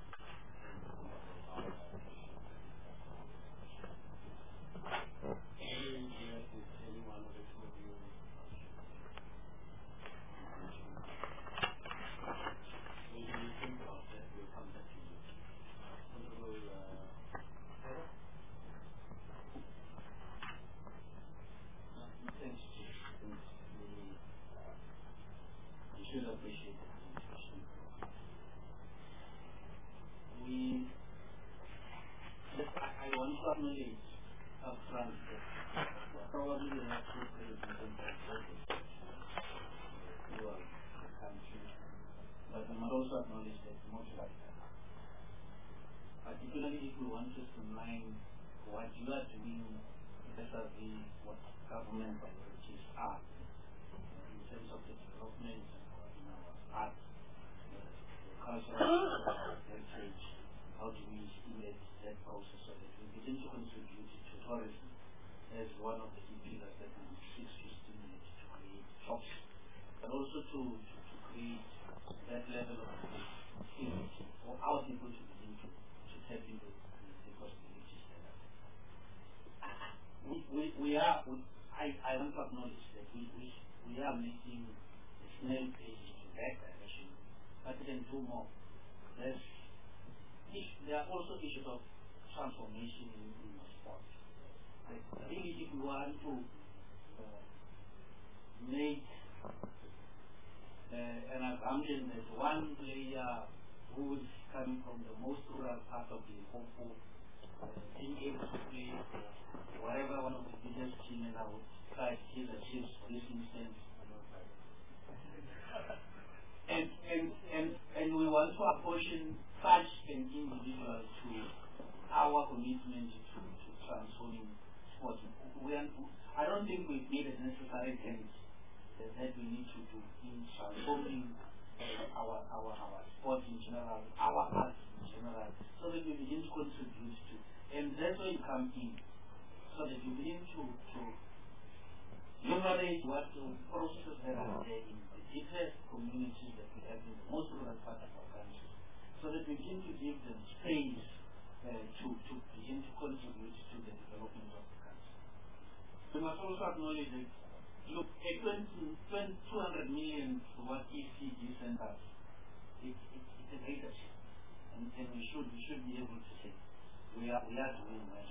Particularly if we want to streamline what you are doing vis-a-vis what government priorities are in terms of the development of you know, art, uh, the cultural heritage, how do we stimulate that process so that we begin to contribute to tourism as one of the key pillars that we seek to stimulate to create jobs, but also to, to, to create that level of activity for our people to begin to tap into the possibilities that are. We, we, we are, we, I, I want to acknowledge that we, we, we are making a snail pace in that direction, but we can do more. There's, there are also issues of transformation in, in the sport. Like, really, if we want to uh, make uh, an assumption that one player who is coming from the most rural part of the Limpopo, uh, being able to play uh, whatever one of the biggest teams in our side is achieves, for this instance. And, and, and, and we want to apportion such an individual to our commitment to, to transforming sport. We are, I don't think we've made a necessary dent that, that we need to do in transforming uh, our, our, our sport in general, our arts in general, so that we begin to contribute to. And that's where you come in, so that you begin to, to liberate what the processes that are there in the different communities that we have in the most rural part of our country, so that we begin to give them space uh, to, to begin to contribute to the development of the country. We must also acknowledge that, look, a two hundred million to what E C G sent us, it, it, it's a great achievement. And, and we should we should be able to say we are we are doing well.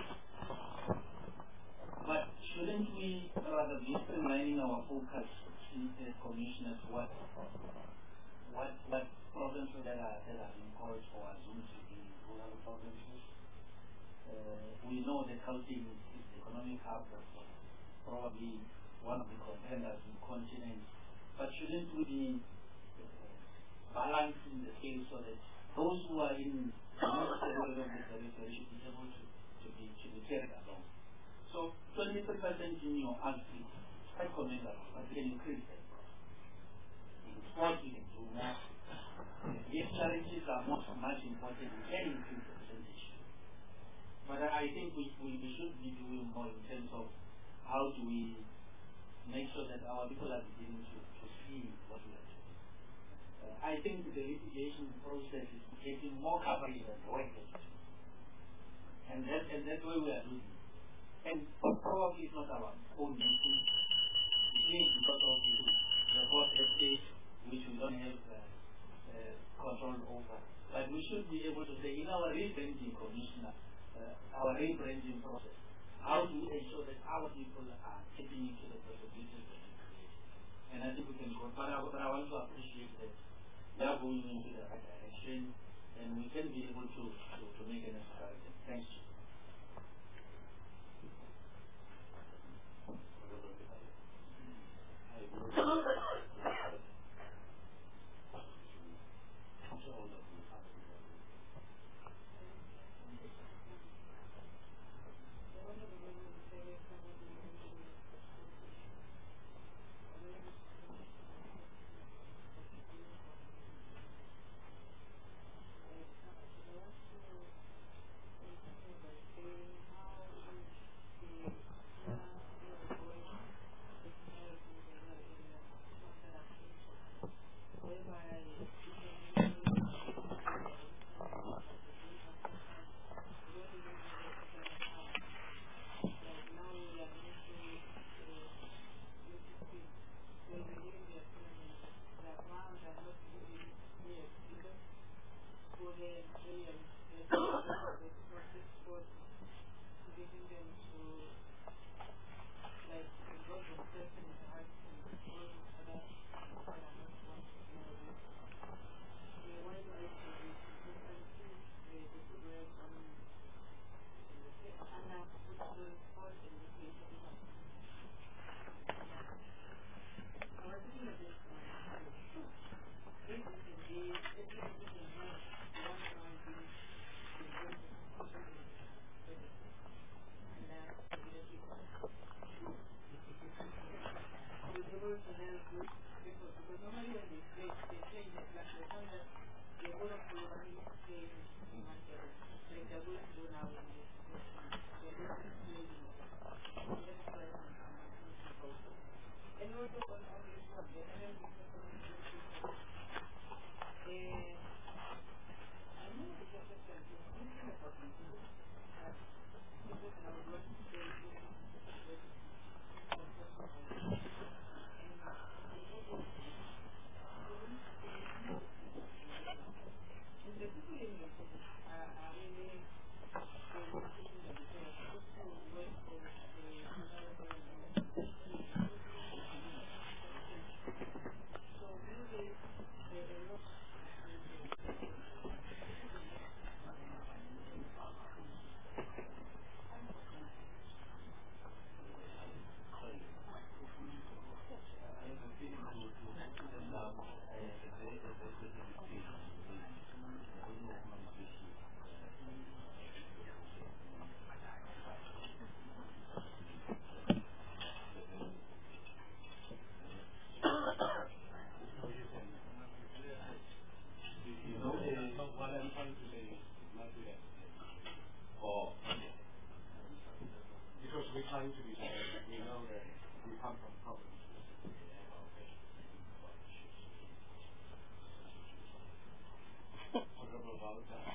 But shouldn't we rather be streamlining our focus, see the commissioners what what what provinces that are that are being called for assumed to be rural provinces? Uh, we know that Gauteng is, is the economic hub of probably one of the contenders in the continent. But shouldn't we be uh, balancing the scale so that those who are in most areas of the territory should be able to, to be to be carried along? So twenty-three percent in your outfit is quite commendable, but we can increase that. In sport we can do more. If charities are much much important, we can increase the percentage. But I think we, we, we should be doing more in terms of how do we make sure that our people are beginning to, to see what we are doing. Uh, I think the litigation process is getting more coverage than the work that is. And that and that's where we are losing. And probably it's not our own issue. It is because of the, the court estate which we don't have uh, uh, control over. But we should be able to say in our rebranding commissioner, uh, our rebranding process, how do we ensure that our people are tapping into the possibilities that we create? And I think we can go, but I, but I want to appreciate that we are going into the right direction, and we can be able to, to, to make a necessary step. Thank you. Trying to be fair, we know that we come from problems. Honorable Valentine.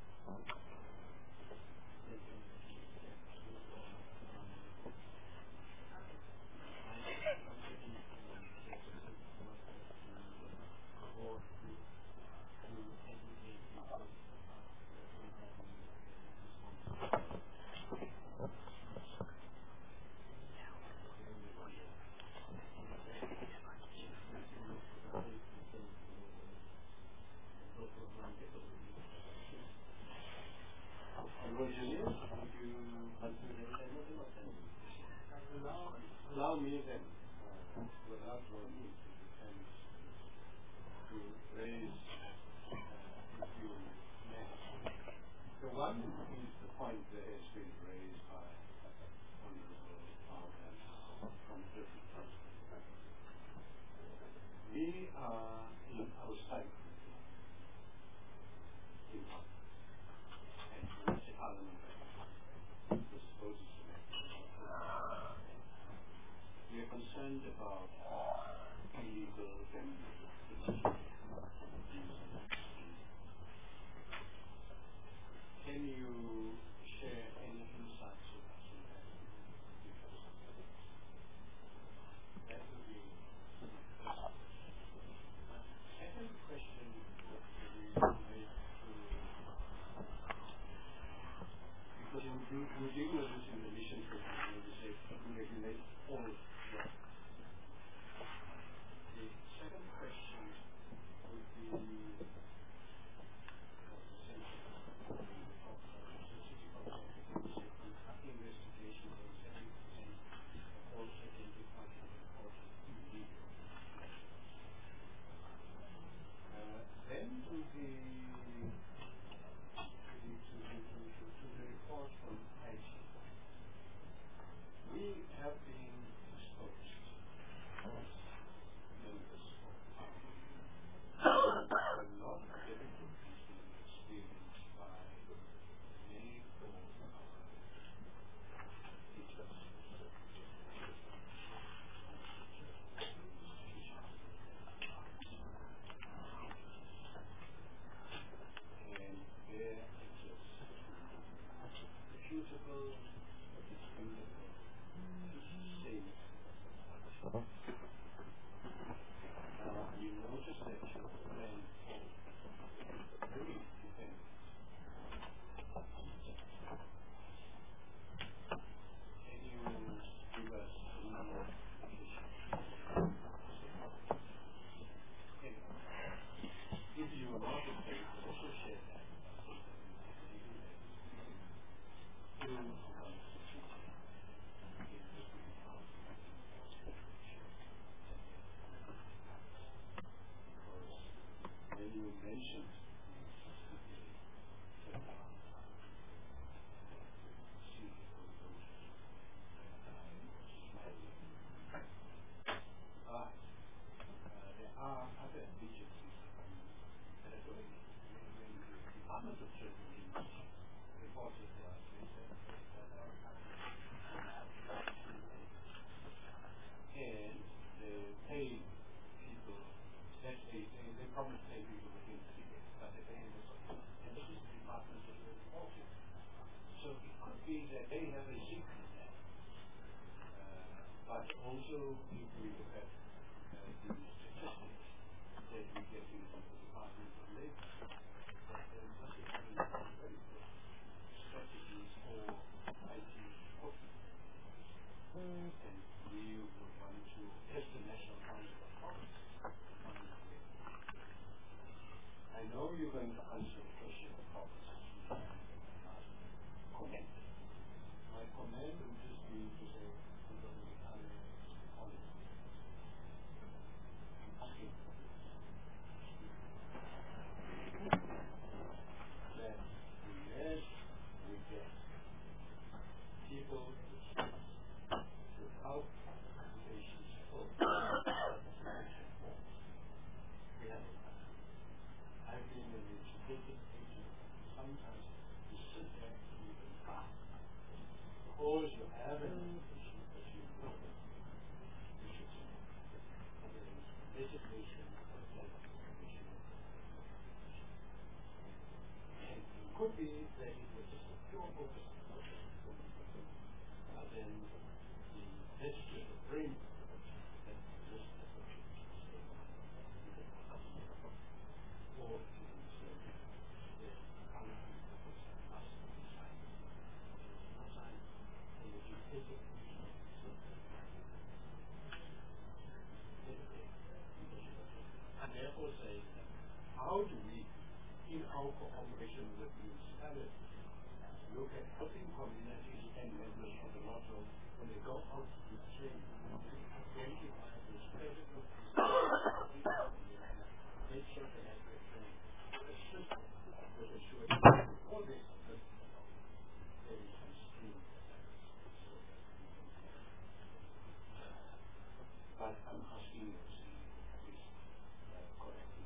Allow me then, uh, without going into defense, to raise uh, a few matters. The one is the point that has been raised by Honorable Alden from different perspectives. We are in outside in and which Parliament was supposed to make. We are concerned about illegal gambling. Can you share any insights with us on that? That would be the first question. Second question mentioned there are other agencies that are doing it. When the Department of Treasury reported to us, they said that our and they pay people, let's say they, they promise to pay people within three days, but they pay them also. And this is the Department of Treasury reported. So it could be that they have a secret there. Uh, but also, if we look at uh, the statistics that we get in from the Department of Labor, that there is such a thing as very good strategies for I T enforcement. And we would want to test the national council of commerce. I know you're going to answer the question of commerce. Comment. My comment would just be to say, I'm going to be honest. I'm asking for this. That unless we get people without patients for we have I've been an educated agent. Sometimes you sit there and you can cry. Suppose you have an education that you know you should say there is legislation or legislation. And it could be that it was just a pure focus on social. But then the legislative framework that exists as a or if you can say that country focus on us and science. Not science, and if you take it and therefore say that how do we, in our cooperation with municipalities, look at helping communities and members of the lotto when they go out to train to identify those critical pieces make sure they have their training. The system will ensure that before they submit the lotto, there is some stream so that we can but I'm asking you to see this uh, correctly.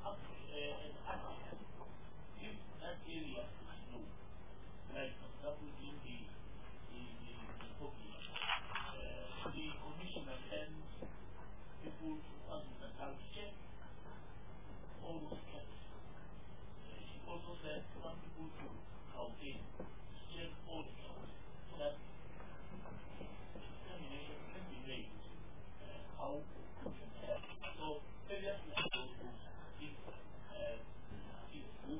up uh, an act if that area is low. Like, for example, in the, the, the, the public, uh, the commissioner sends people to come and have check all those checks. Uh, she also sent some people to campaign to check all the checks so that determination can be made uh, how we can help. So, areas like those, if, uh, if we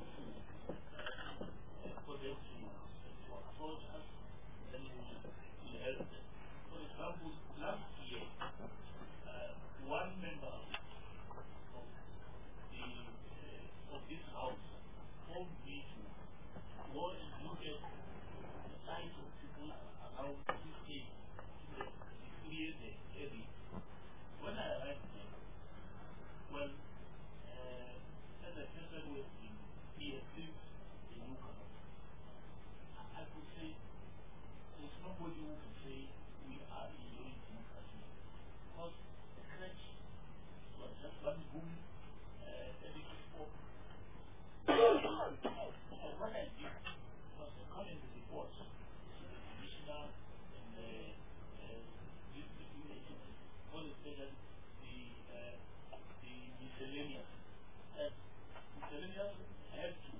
for them to, to approach us, then we will help them. For example, last year, uh, one member of the uh, of this house told me to go and look at the size of people around this age, the clear the area. When I arrived there, well, uh, as a person who has been here since the newcomer, I could say there's nobody who can say we are enjoying democracy. Because the crutch was just one boom, uh, and it was for. And what I did was to come in the report to the commissioner and the uh, this agency, what is better, the uh, the miscellaneous. And miscellaneous have to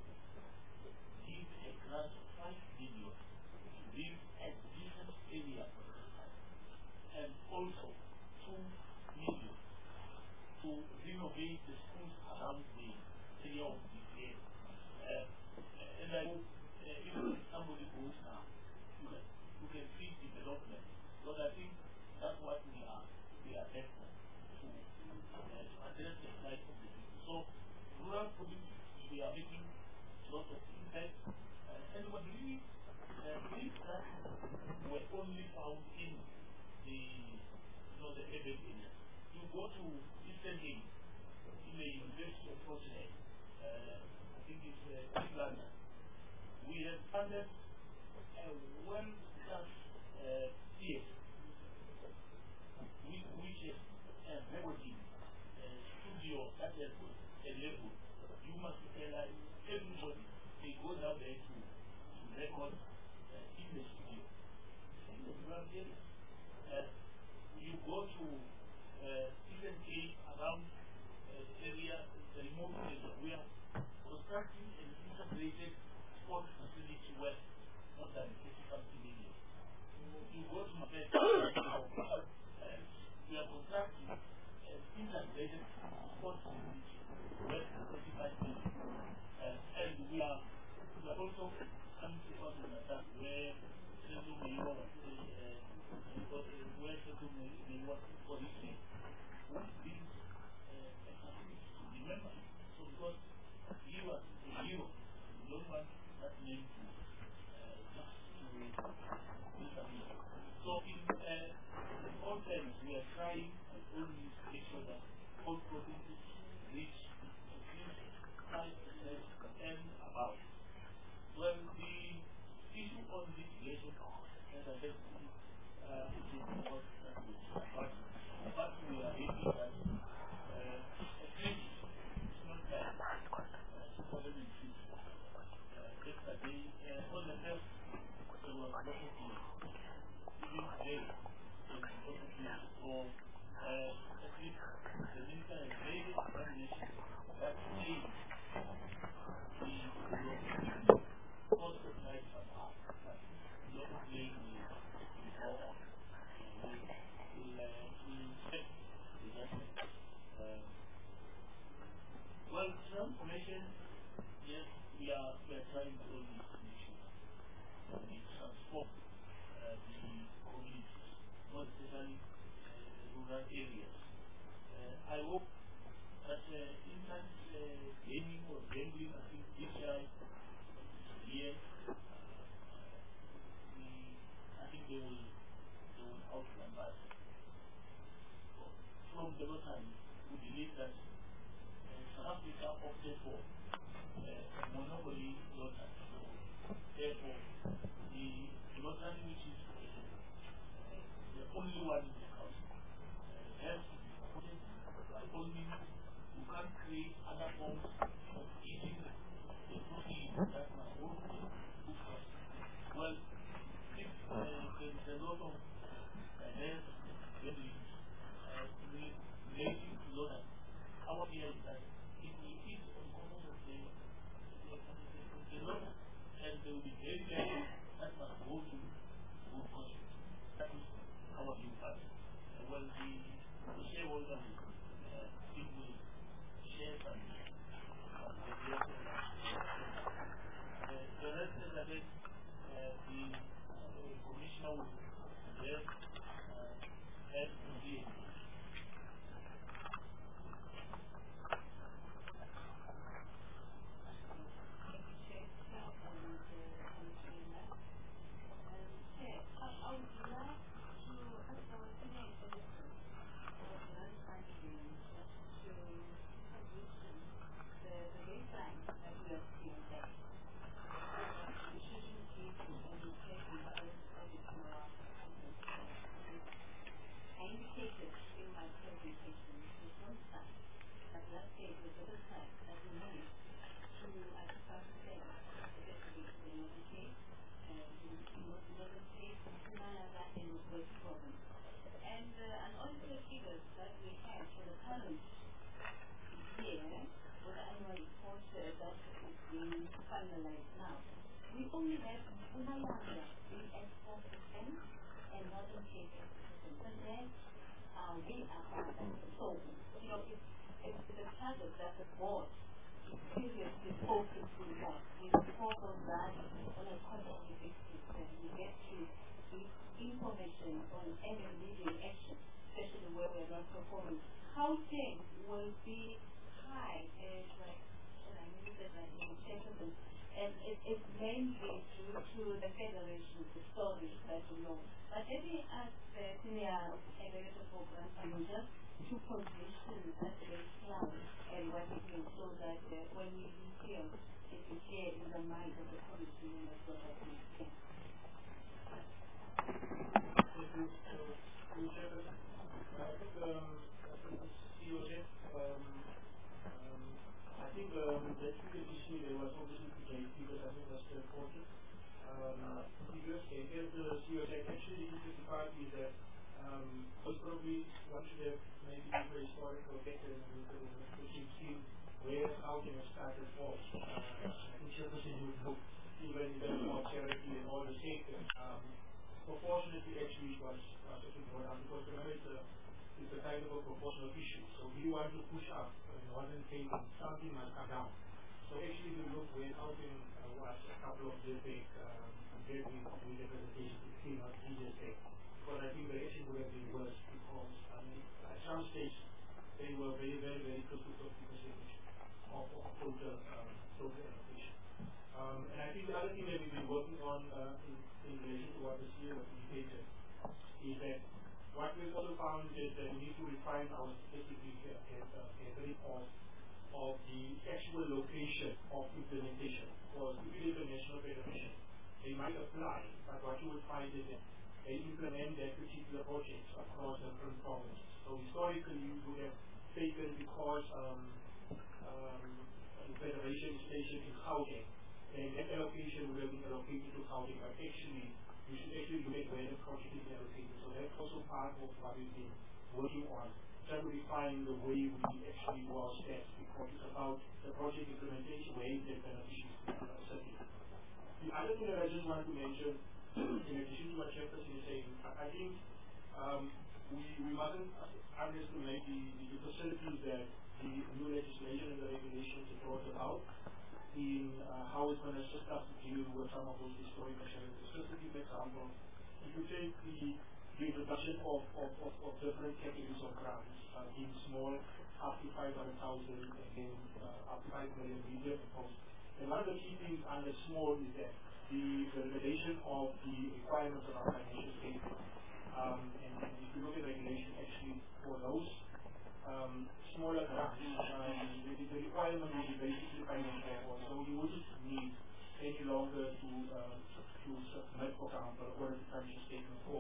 give a grant of five million to build a decent area for the site, and also two million to renovate the schools around the area of the place. Uh, and I hope uh, if somebody goes now, you can, you can see development, because I think that's what we are we are there for, to, uh, to address the plight of the people. So rural police, we are making a lot of impact, uh, and we believe uh, believe that were only found in the you know the urban area. You go to Eastern Cape, in the University of Rotterdam, uh, I think it's uh, in London. We have funded a world-class uh, theatre, which, which is a recording uh, studio that has a level. You must realize everybody, they go down there to, to record uh, in the studio. In the rural area. Uh, you go to uh, Eastern Cape around uh, the area, the remote area, we are constructing an integrated sports facility where more than fifty something million. You go to Mabeka, uh, we are constructing an integrated sports facility where thirty-five million. Uh, and we are, we are also coming to that where Central Mayor was uh, where Central Mayor was for this year. What is uh, a facility to remember? So because he was a hero, we don't want that name to uh, just to disappear. So in, uh, in all terms, we are trying and always make sure that all provinces reach at least five percent and above. Well, the issue on litigation, as I said, uh, it is not that we are but we are able that uh, at least it's not bad. Uh, two thousand six, uh, yesterday, uh, on the first, there was a lot of news. Even today, there is a lot of news. So, uh, at least the minister has made a determination that today, the European cost of life and heart, that a lot of blame will go on. Will, uh, will set the judgment. Um, well, transformation, yes, we are, we are trying to all these issues. Uh, we transform uh, the communities, more especially uh, the rural areas. Uh, I hope that uh, instant uh, gaming or gambling, I think this year, here, uh, we, I think they will, they will outline us. From the lottery, we believe that uh, South Africa opted for uh, a monopoly lottery. So, therefore, the lottery which is uh, the only one in the country uh, has to be supported by all means. You can't create create other forms of eating the protein that must go to the food source. Well, if uh, there is a lot of uh, health values uh, relating to lotus, our idea is that if we eat on top of the, the, the lotus, and there will be very little that must go to food consumption. That is our view. But uh, well, the, the shareholder will uh, it will share some uh, the rest of uh, the rest is that it, uh, the uh, commissioner will address uh, that to be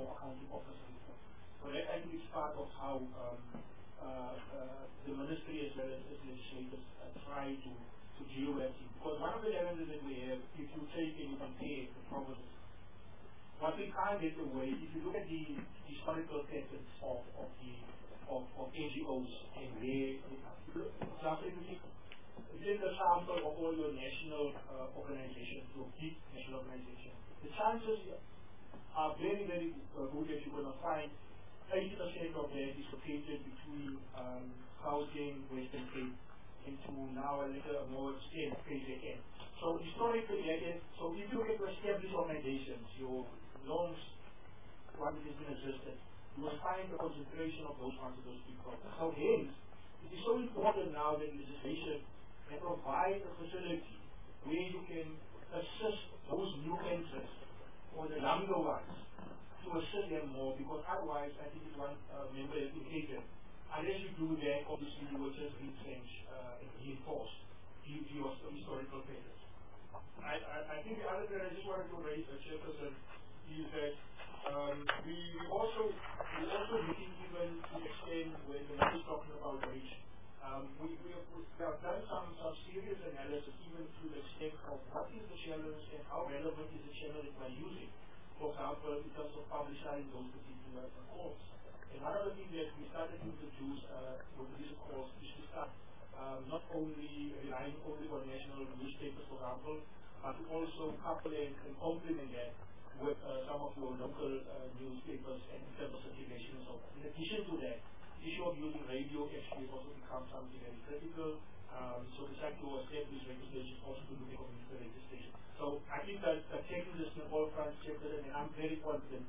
So that I think is part of how um, uh, uh, the ministry has well as, as legislators uh, try to, to deal with it. Because one of the challenges that we have, if you take and you compare the provinces, what we can't get away, if you look at the historical patterns of, of the of, of N G Os and their, for example, if you take the sample of all your national uh, organizations, your big national organizations, the chances are very, very uh, good that you're going to find eighty percent of that is located between um, Gauteng, Western Cape, into now a little more extent K Z N. So historically, again, so if you look at your established organizations, your longs, one that has been existed, you will find a concentration of those ones of those big problems. So hence, it is so important now that legislation can provide a facility where you can assist those new entrants or the younger ones to assist them more, because otherwise, I think it's one uh, member has indicated, unless you do that, obviously you will just retrench uh, and reinforce the, the historical patterns. I, I, I think the other thing I just wanted to raise, uh, Chairperson, is that um, we also we also looking even to extend when the man is talking about reach. Um, we, we, have, we have done some, some serious analysis even to the extent of what is the challenge and how relevant is the channel that we're using. For example, in terms of publishing those particular uh, calls. And one of the things that we started to introduce uh, with this course is to start um, not only relying only on national newspapers, for example, but to also couple and, and complement that with uh, some of your local uh, newspapers and in terms of circulation and so on. In addition to that, the issue of using radio actually has also become something very critical. Um, so besides your established legislation, also to look at community legislation. So I think that, that taking this in all fronts, and I'm very confident,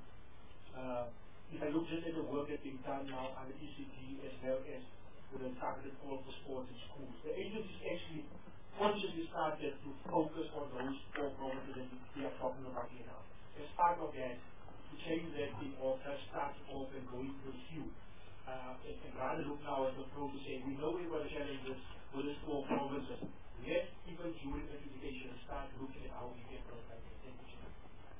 uh, if I look just at the work that's being done now under E C G as well as with the targeted call for sports in schools, the agencies actually consciously started to focus on those four provinces that we are talking about here now. As part of that, to change that thing or just start off and go into a few. Uh, and, and rather look now at the approach to say, we know we've got challenges with these four provinces. Let's even during education start looking at how we get those right. Thank you, Chair.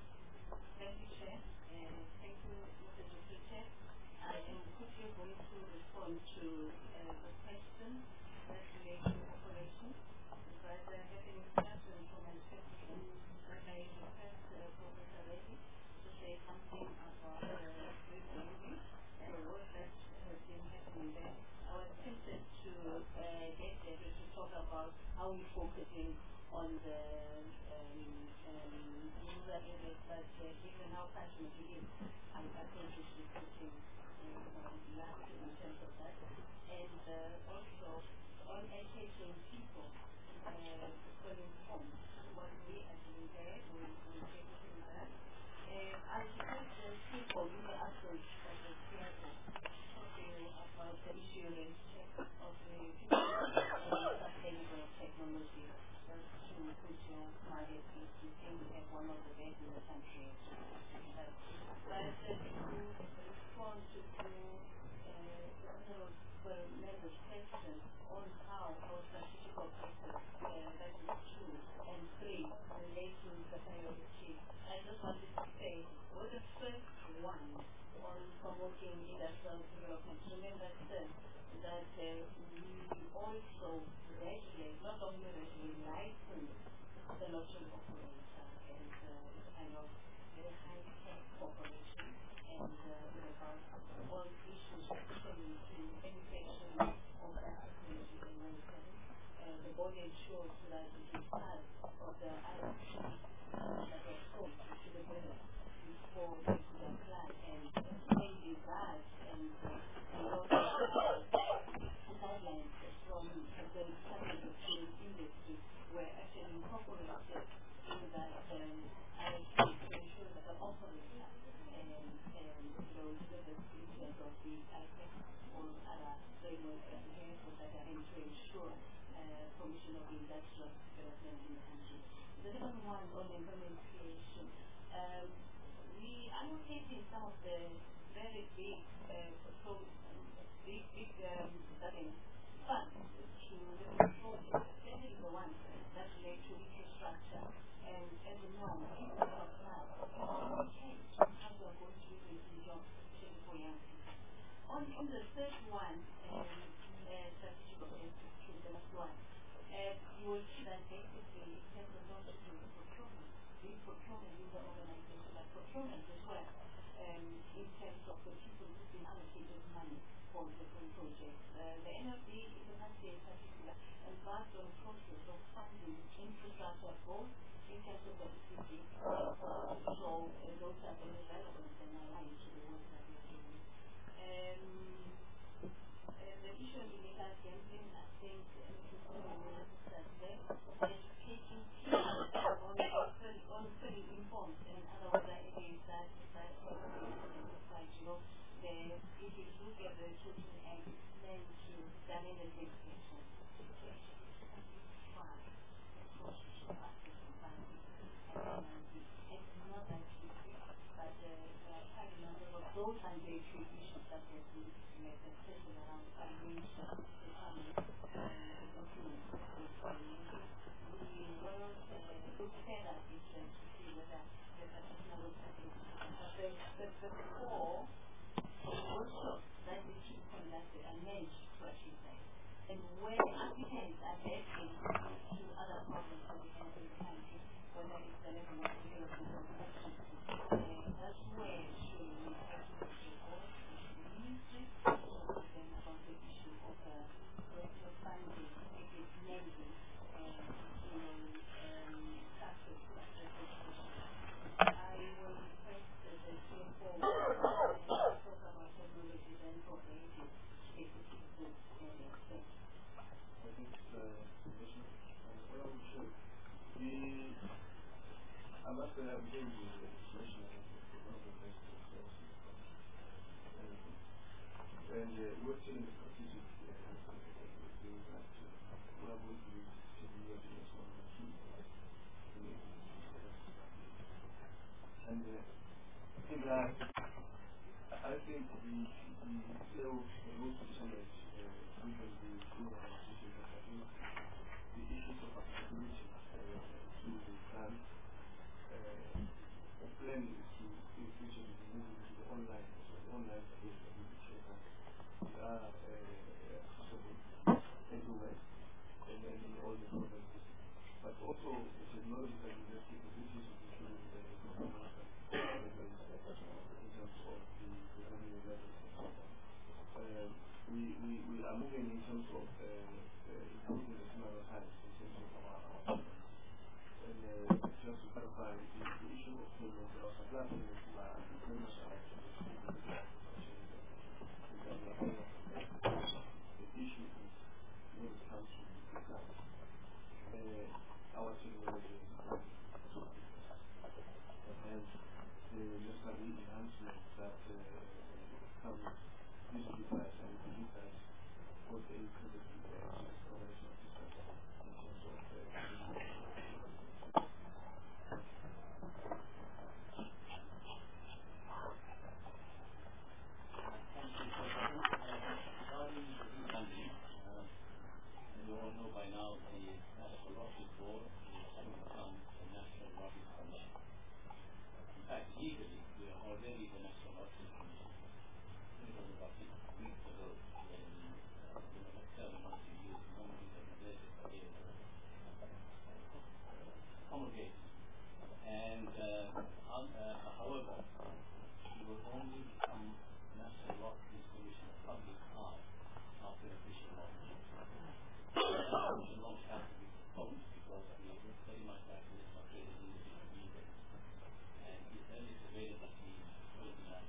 Thank you, Chair. Uh, thank you, Mister Deputy Chair. I am quickly going to respond to uh, the question that relates to operation. But uh, having discussion from my section, that I request uh, Professor Reddy to say something about uh, reviewing and the work that has been happening there. I was tempted to uh, get there to talk about how we focusing on the um, um, user areas, but uh, given how passionate he is, I, I think we should put him um, last in terms of that. And uh, also on educating people, uh, calling home, what we are doing there, we will take it from that. Uh, as the people in the absence of the C R O, talking about the issue of the people and sustainable technology. To put your target, you think we have one of the best in the country. But uh, to respond to the honorable member's question on how our strategic objectives, uh, that is two, and three, relate to the priority, I just wanted to say, with the first one on promoting industrial development, remember first that uh, we also regulate, not only regulate, license the lottery operator as uh, kind of very high-tech corporation, and uh, with about all issues pertaining to education of that technology and welfare. Uh, the board ensures that it is part of the R F P that was sold to the board before they could apply, and mainly that, and uh, and also guidelines from the Department of Trade Industry were actually incorporated in that um, I P to ensure that the operator and, and those with the details of the I P or other frameworks that we have so that are to ensure uh, promotion of industrial development in the country. The second one on implementation. Um, we are allocating some of the very big uh, so big, big um, funds to the projects, especially the ones that relate to infrastructure. And as you know, people have applied on change how we are going to use in jobs, especially for young people. On, on the third one, um, uh, strategic objective, The ambassador gave you the information of one of the best resources. And uh, we're still in the strategic uh, things that uh, we are going to use to the U S one and two. And uh, I think that I think the the sales most of the summit uh, we can do through our association. I think the issues of accessibility uh, to the plan uh, plan is to in future to move into the online so the online space that we can show that we are uh, accessible everywhere and then in all the provinces. But also the technological industry capabilities of including the government in terms of the revenue levels and so on. Uh, we, we, we are moving in terms of uh, uh, improving the scenario science in terms of our, our and uh, just to clarify the, the issue of payments, our supply payments are very much alive to the the issue is when it comes to the class. Uh, our technology is and the necessary enhancements that uh, come with this device and the device what they could do to the organization of systems in terms of uh, you all know by now the National Rugby Board has become the National Rugby Commission. In fact, legally, we are already the National Rugby Commission. It was about six weeks ago when, uh, you know, like seven months to use normally the related again promulgated. And uh, um, uh, however, we will only become National Rugby Commission public eye after official launch. Official launch has to be postponed because we are very much like this not really in the meeting. And the earliest availability is twenty-nine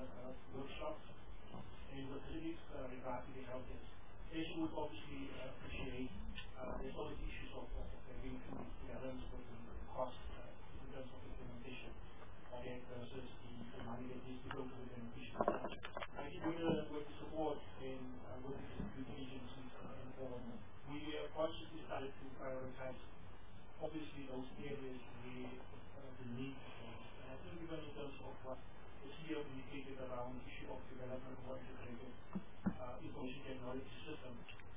uh, workshops and the facilities uh, regarding the health desk. Station would obviously uh, appreciate uh, there's always issues of, of, of having to balance with the cost uh, in terms of implementation of that versus the, the money that needs to go to the beneficiaries. I think with the, with the support and uh, with the security agencies uh, involved, we uh, consciously started to prioritize obviously those areas where uh, the need is most. And I think even in terms of what the C E O indicated around the issue of development of integrated uh, information technology system,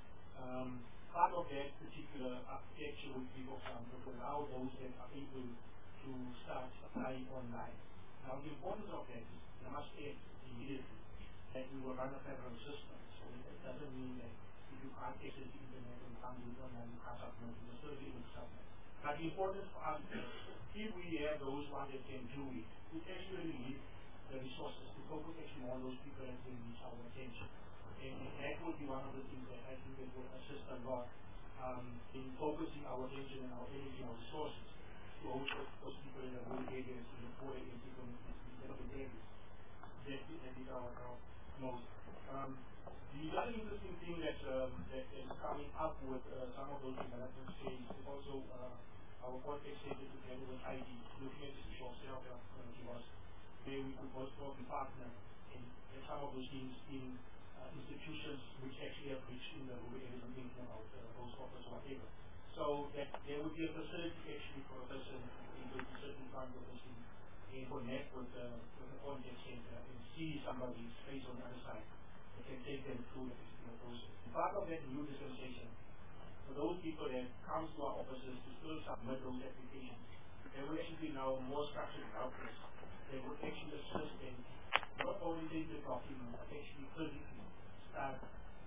um, part of that particular architecture would be, for example, to allow those that are able to start applying online. Now, the importance of that is, I must add immediately, that we will run a federal system. So that doesn't mean that if you can't access the internet and can't do it online, you can't submit, you will still be able to submit. But the importance for us is, if we have those ones that can do it, we actually need the resources to focus actually on those people that will need our attention. And that would be one of the things that I think that will assist a lot um, in focusing our attention and our energy and our resources to also those people in the rural areas, in the poor areas, in the urban areas. That, that is our, our most. Um, the other interesting thing that, um, that is coming up with uh, some of those development stages is also uh, our Cortex Center together with I D, looking at the issue of self-help community was where we could both work and partner in, in some of those things in uh, institutions which actually have reached in the rural areas and thinking about uh, those offers or whatever. So that there would be a facility actually for a person able to certainly find what those things and connect with, uh, with the Cortex Center and see somebody's face on the other side that can take them through the particular process. And part of that new dispensation, for those people that come to our offices to still submit those applications, there will actually be now more structured outputs. They would actually assist in not only take the document, but actually physically start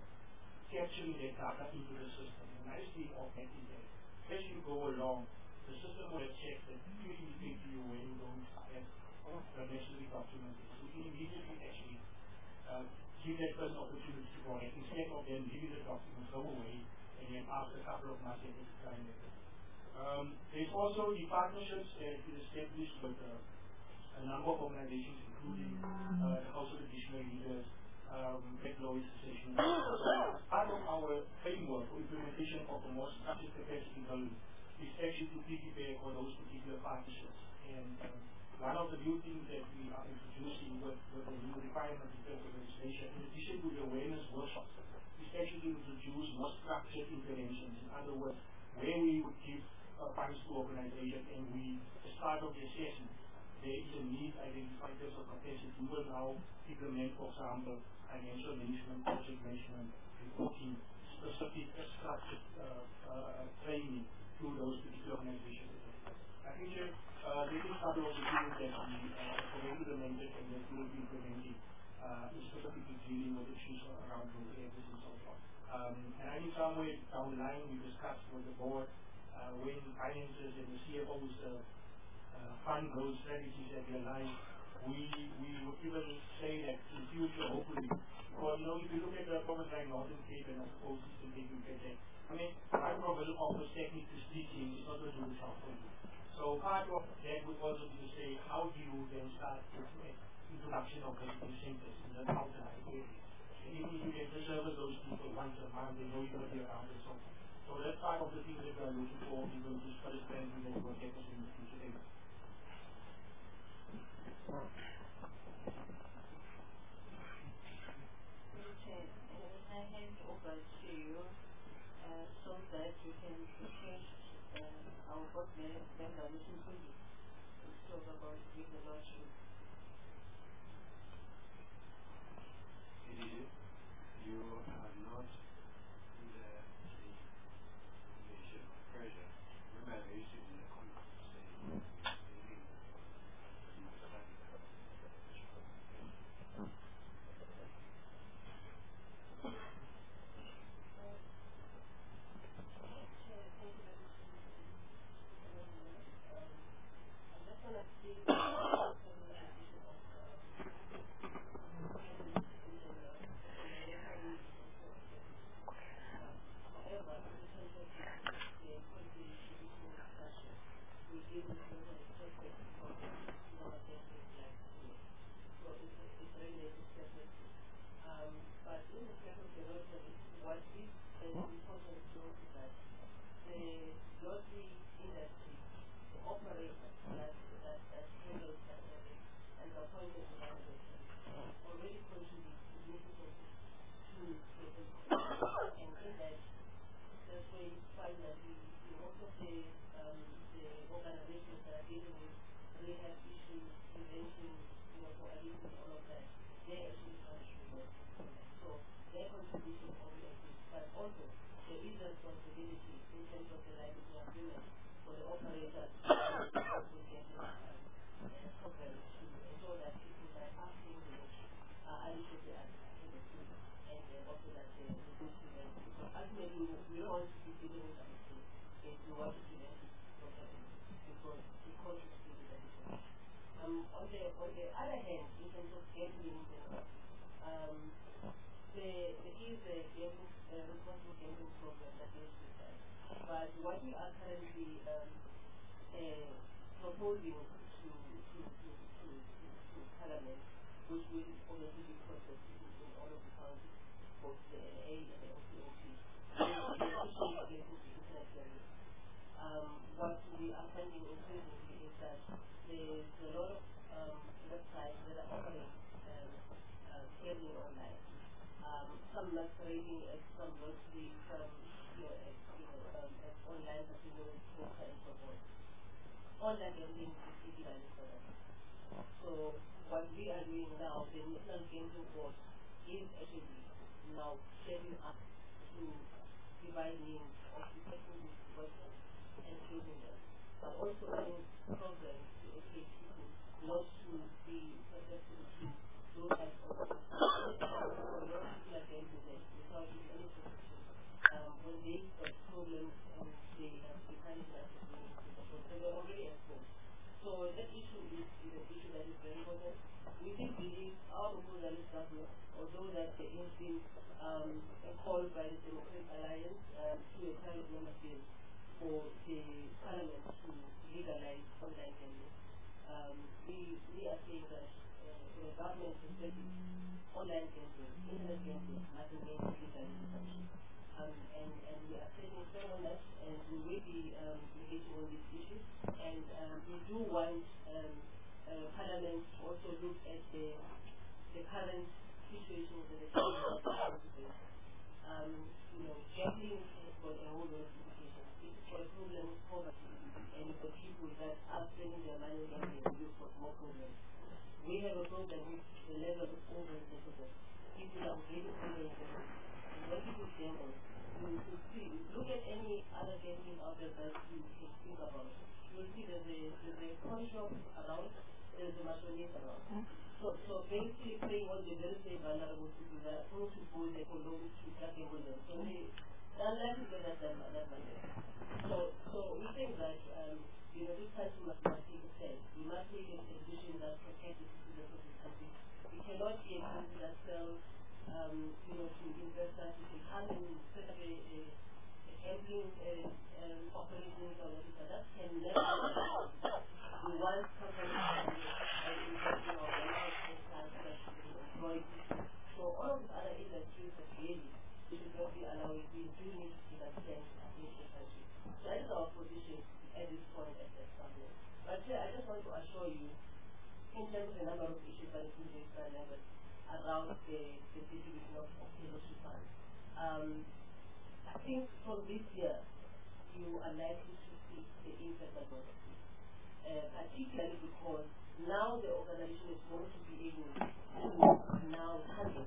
capturing their data into the system. The nice thing of that is that as you go along, the system will check that you indicate to you when you don't have the necessary documents. So you can immediately actually uh, give that person opportunity to correct instead of them leaving the documents go away and then after a couple of months they can decline it. Um, there's also the partnerships that have been established with uh, a number of organizations, including uh, the House of Additional Leaders, um, Red Law Association. So part of our framework for implementation of a more structured capacity building is actually to piggyback on those particular partnerships. And um, one of the new things that we are introducing with, with the new requirements in terms of legislation, in addition to the awareness workshops, is actually to introduce more structured interventions. In other words, where we would give uh, funds to organizations and we, as part of the assessment, there is a need identified in terms of capacity. We will now implement, for example, financial management, project management, reporting, specific uh, structured uh, uh, training to those particular organizations. I think uh, this is part of the things that we uh, already implemented and that we will be implementing, uh, specifically dealing with issues around rural areas and so forth. Um, and I think somewhere down the line we discussed with the board uh, when finances and the C F Os uh, uh, fund those strategies that we align, we, we would even say that in future, hopefully, because, you know, if you look at the province like Northern Cape and of course Eastern Cape, you get that. I mean, my provision offers technically speaking, it's not going to do the job for you. So part of that would also be to say, how do you then start looking at introduction of visiting centers in the outside areas? And even if you can service those people once a month, they know you're going to be around and so on. So that's part of the things that we are looking for, even just for the strengthening that will get us in the future days. I hand over to you uh, so that you can change uh, our board member, Mister Kudi, to talk about the lottery. You are not under any obligation or pressure. Remember, I used to be in the conference saying, operators that that that handle that area and the appointed organizations already contribute significantly to the improvement. And in that, that's where you find that we, you know, most of the um, the organizations that are dealing with rehab issues, prevention, you know, for addiction, all of that, they actually contribute. So their contribution always exists, but also there is a responsibility in terms of the licensing agreement for the operators to get a program to ensure that people that are paying the are adequately attended to, and then also that they reduce prevent. Because ultimately we don't want to be dealing with addiction if we want to prevent it from happening, because it contributes to the addiction. Um, on the on the other hand, in terms of gambling, um, there is a gambling, uh, responsible gambling program that is with that. But what we are currently um, uh, proposing to to, to, to, to Parliament, which will obviously be processed in, in all of the counties, both the N A and the O C O P, is the issue related to internet gambling. Um, what we are finding increasingly is that there is a lot of um, websites that are offering um, uh, gambling online. Um, some masquerading as some lottery, some you know, as, you know um, as online casino, poker, and so forth. Online gambling is illegal for them. So what we are doing now, the National Gambling Board is actually now setting up to devise means of detecting these websites and closing them, but also having programs to educate people not to be susceptible to those types of without giving any protection. Um, when they have problems and they have the kind of so they're already exposed. So that issue is, is an issue that is very important. We think believe our proposal is government, although that there has been um, a call by the Democratic Alliance um, to a private member bill for the Parliament to legalize online gambling. Um, we, we are saying that uh, from a government perspective, online gambling, internet gambling must remain legally established. Um, and, and we are taking firm on that, and we will be um, engaging on these issues. And um, we do want um, uh, Parliament to also look at the, the current situations and the challenges. Um, you know, gambling has got a whole lot of implications. It's got a problem with poverty, and for people that are spending their money gambling, we look for more problems. We have a problem with the level of over-indebtedness. People are really over-indebted. And when people gamble, you will see, look at any other gambling outlet that you can think about. You will see there's a, there's a coin shop around, there's a machinist around. So, so basically playing on the very same vulnerable people that are prone to go there for loans to start gambling them. So they, they're likely to get that, that money. So, so we think that, um, you know, this country must, must take a stand. We must take a position that protects the citizens of this country. We cannot be a country that sells, um, you know, to investors who can come and set up a, a, a gambling uh, um, operation or whatever. That can never be. We want companies to be investing or manufacturing plants that should employ people. So all of these other industries that really we should not be allowing. We do need to give a stand against the country. So that is our position at this point as a government. But here I just want to assure you, in terms of the number of issues that is being raised by members around the, the distribution of, of fellowship funds. Um, I think from this year, you are likely to see the impact of it, uh, particularly because now the organization is going to be able to now target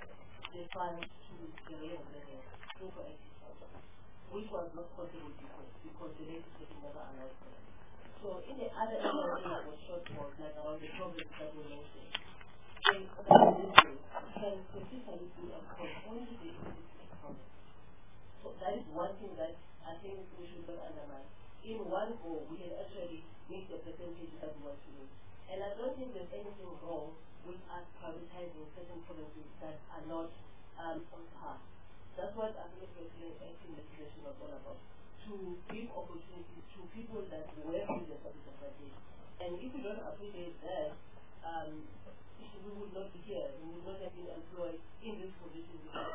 the funds to the real level through active funds, which was not possible before because the legislation never allowed for it. So in the other areas that was shortfalls, like around the problems that we mentioned, the organization can specifically do a call only the existing problems. So that is one thing that I think we should not undermine. In one go, we can actually make the percentage that we want to make. And I don't think there's anything wrong with us prioritizing certain policies that are not um, on par. That's what administration and legislation was all about. To give opportunities to people that were in the service of that day. And if we don't appreciate that, um, we would not be here. We would not have been employed in this position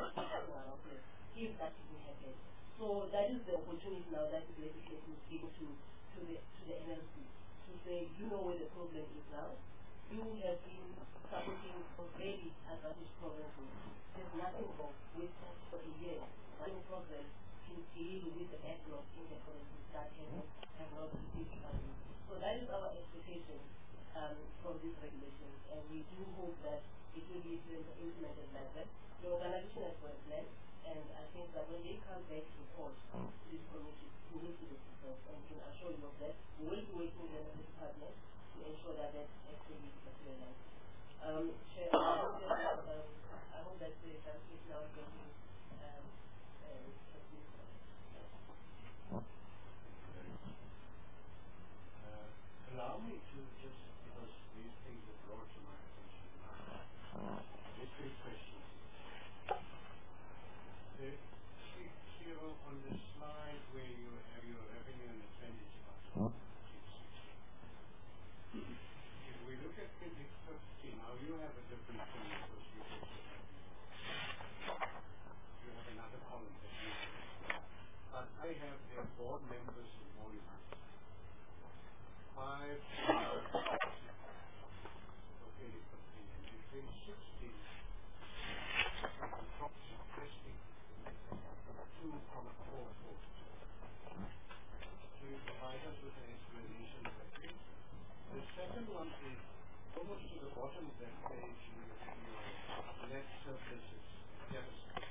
if that didn't happen. So that is the opportunity now that the legislation is given to, to, the, to the N L C. say you know where the problem is now. You have been supporting for very advantaged provinces. There's nothing wrong with for a year running programs to deal with the backlog in the provinces that have, have not received funding. So that is our expectation um, from these regulations, and we do hope that it will be implemented like that. The organization has got a plan, and I think that when they come back to report to this committee, we will see the results, and we can assure you of that. We will be working with the department to ensure that that actually materializes. Um, Chair, I hope that, um, I hope that the country is now getting um, uh, Uh, allow me to just, because these things are brought to my attention now, just three questions. The, see, see on the slide where you have your revenue and expenditure of if we look at Appendix fifty, now you have a different thing because you get your revenue. You have another column that you have. But I have their board members and monuments. Five, okay, fifteen, and then page sixteen, the property testing, two comma four four. So you provide us with an explanation of that. The second one is almost to the bottom of that page, you have your net surpluses and deficits.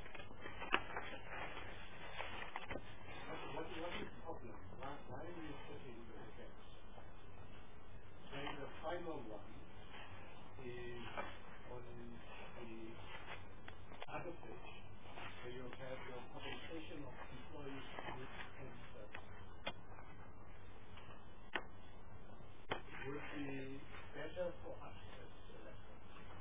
What, what is the problem? Why, why are you sitting with the deficits? Then the final one is on the other page, where you have your compensation of employees with and service. Would be better for us as electors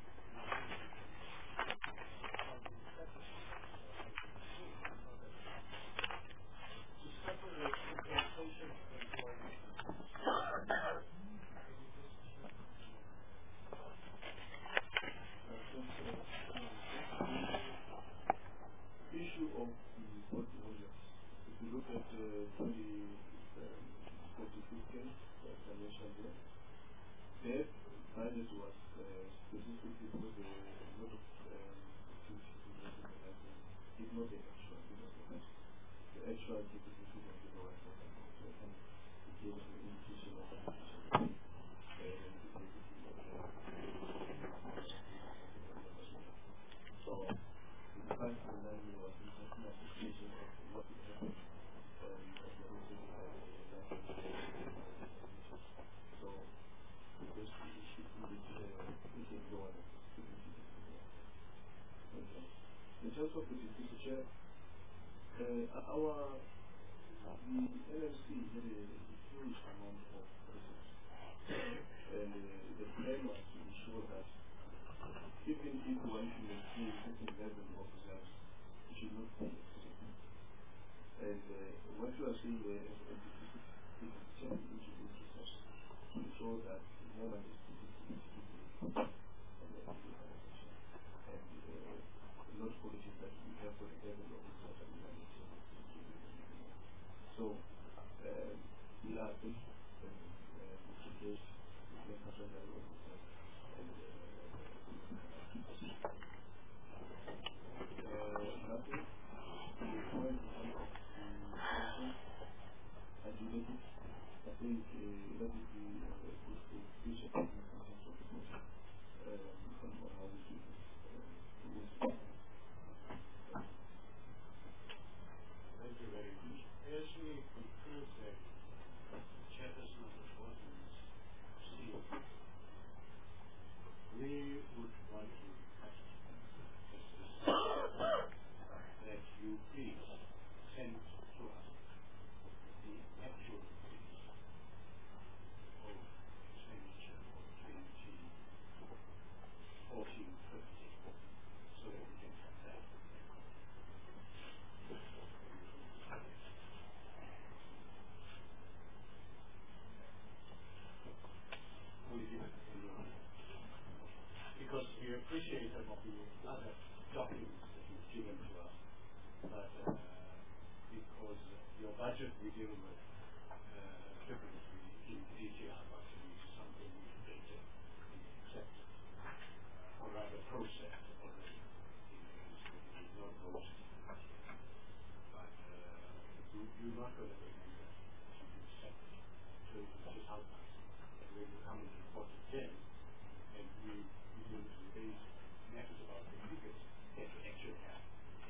to separate compensation of employees. The issue of the portfolios, if you look at the uh, twenty fifteen that I mentioned there, their budget was uh, specifically for the lot of activities did not the actual, it was the budget. The actual activity was the lower total amount, so and it gave us an indication of the position. So the five point nine million was in an appreciation of what would happen um, of the whole thing by the so because we should be we can go on okay. In terms of the Mister Chair, uh, our the N M C had a huge amount of resources, and uh, the plan was to ensure that even if one can maintain a certain level of reserves, it should not be excessive. And uh, what you are saying there is a deficit is turning into these reserves to ensure that more money is put into the organization. And uh, not policies that we have for the level of research and management. So uh, we are big and uh, engaged with the national level of research and uh, nothing to point one of the questions and relate it. I think uh, that would be uh, good for future in terms of the project um, on how we do this. Uh, Thank you very much. As we conclude that the chairperson of the ordinance, Steve, we would want to request that you please send to us the actual figures of expenditure for twenty fourteen fifty so that we can have that. We give it in your because we appreciate some of the other documents that you've given to us, but uh, because your budget we deal with uh, differently in D T R budget, we you're not going to remember something separate. So you just help us. And when you come and report again, and we begin to raise matters about the figures that you actually have.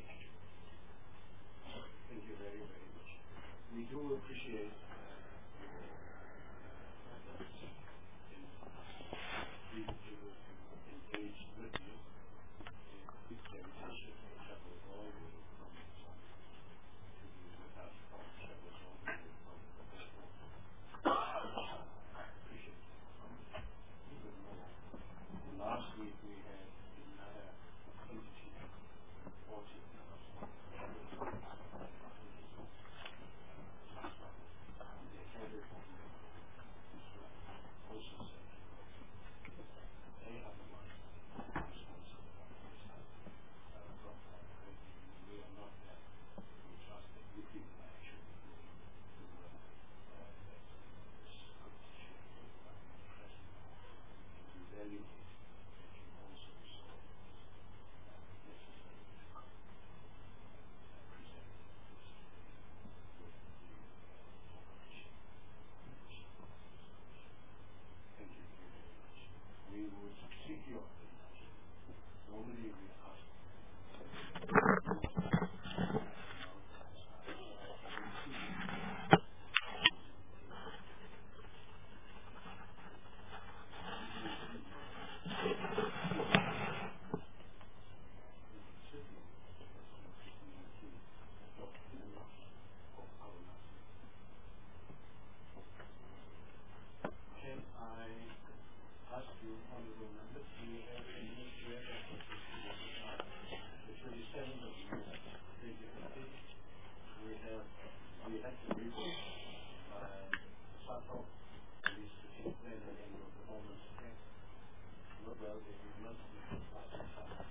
Thank you very, very much. We do appreciate uh, your uh, efforts in being able to engage with you in this dedication to travel all the way from the sun to be with us from travel all the way from the whole world. I appreciate it even more. Last week we had another entity reporting us on the head of also said they are the ones responsible for this uh, from uh, we are not there. We trust that you people are actually doing the work uh, that this competition is present and we value it that you also saw it uh, necessary to come and present this with the uh, competition. Thank you very, very much. We would seek your attention. Normally we ask Can I ask you, honorable members, do you have any share of the twenty-seventh of May, twenty fifteen? We have, we had to report by Sato, the strategic plan and annual performance plan. Not well, they did not see last time.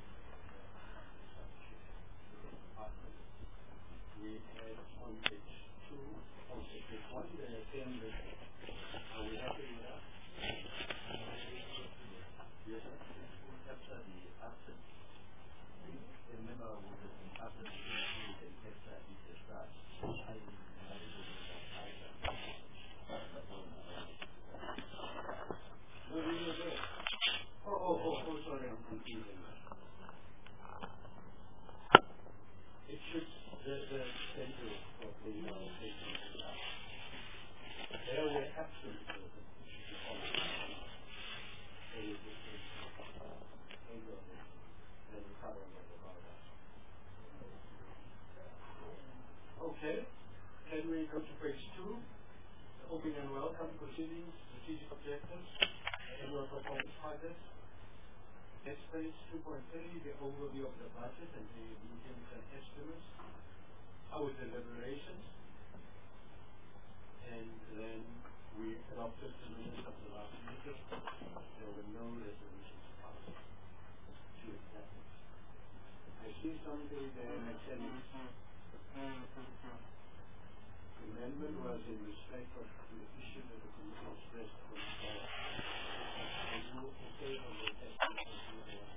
We had on page two, on page one, the same report. Are we happy with that? Yes, sir. Capture the absence. The member would have been absent and capture the discharge. I would No, we were there. Oh, oh, oh, oh, sorry, I'm confusing. It should, the, the center of the uh, patient is out. There were absent persons. It should be followed. They would just say, they go there. Then we cover what about that. Okay. Can we go to page two? The opening and welcome proceedings, strategic objectives, annual performance targets. Next page two point three, the overview of the budget and the meetings and estimates. Our deliberations. And then we adopted the minutes of the last meeting. There were no resolutions passed to accept it. I see something there that says amendment was in respect of the issue that the committee expressed on the board. Are you okay on the text?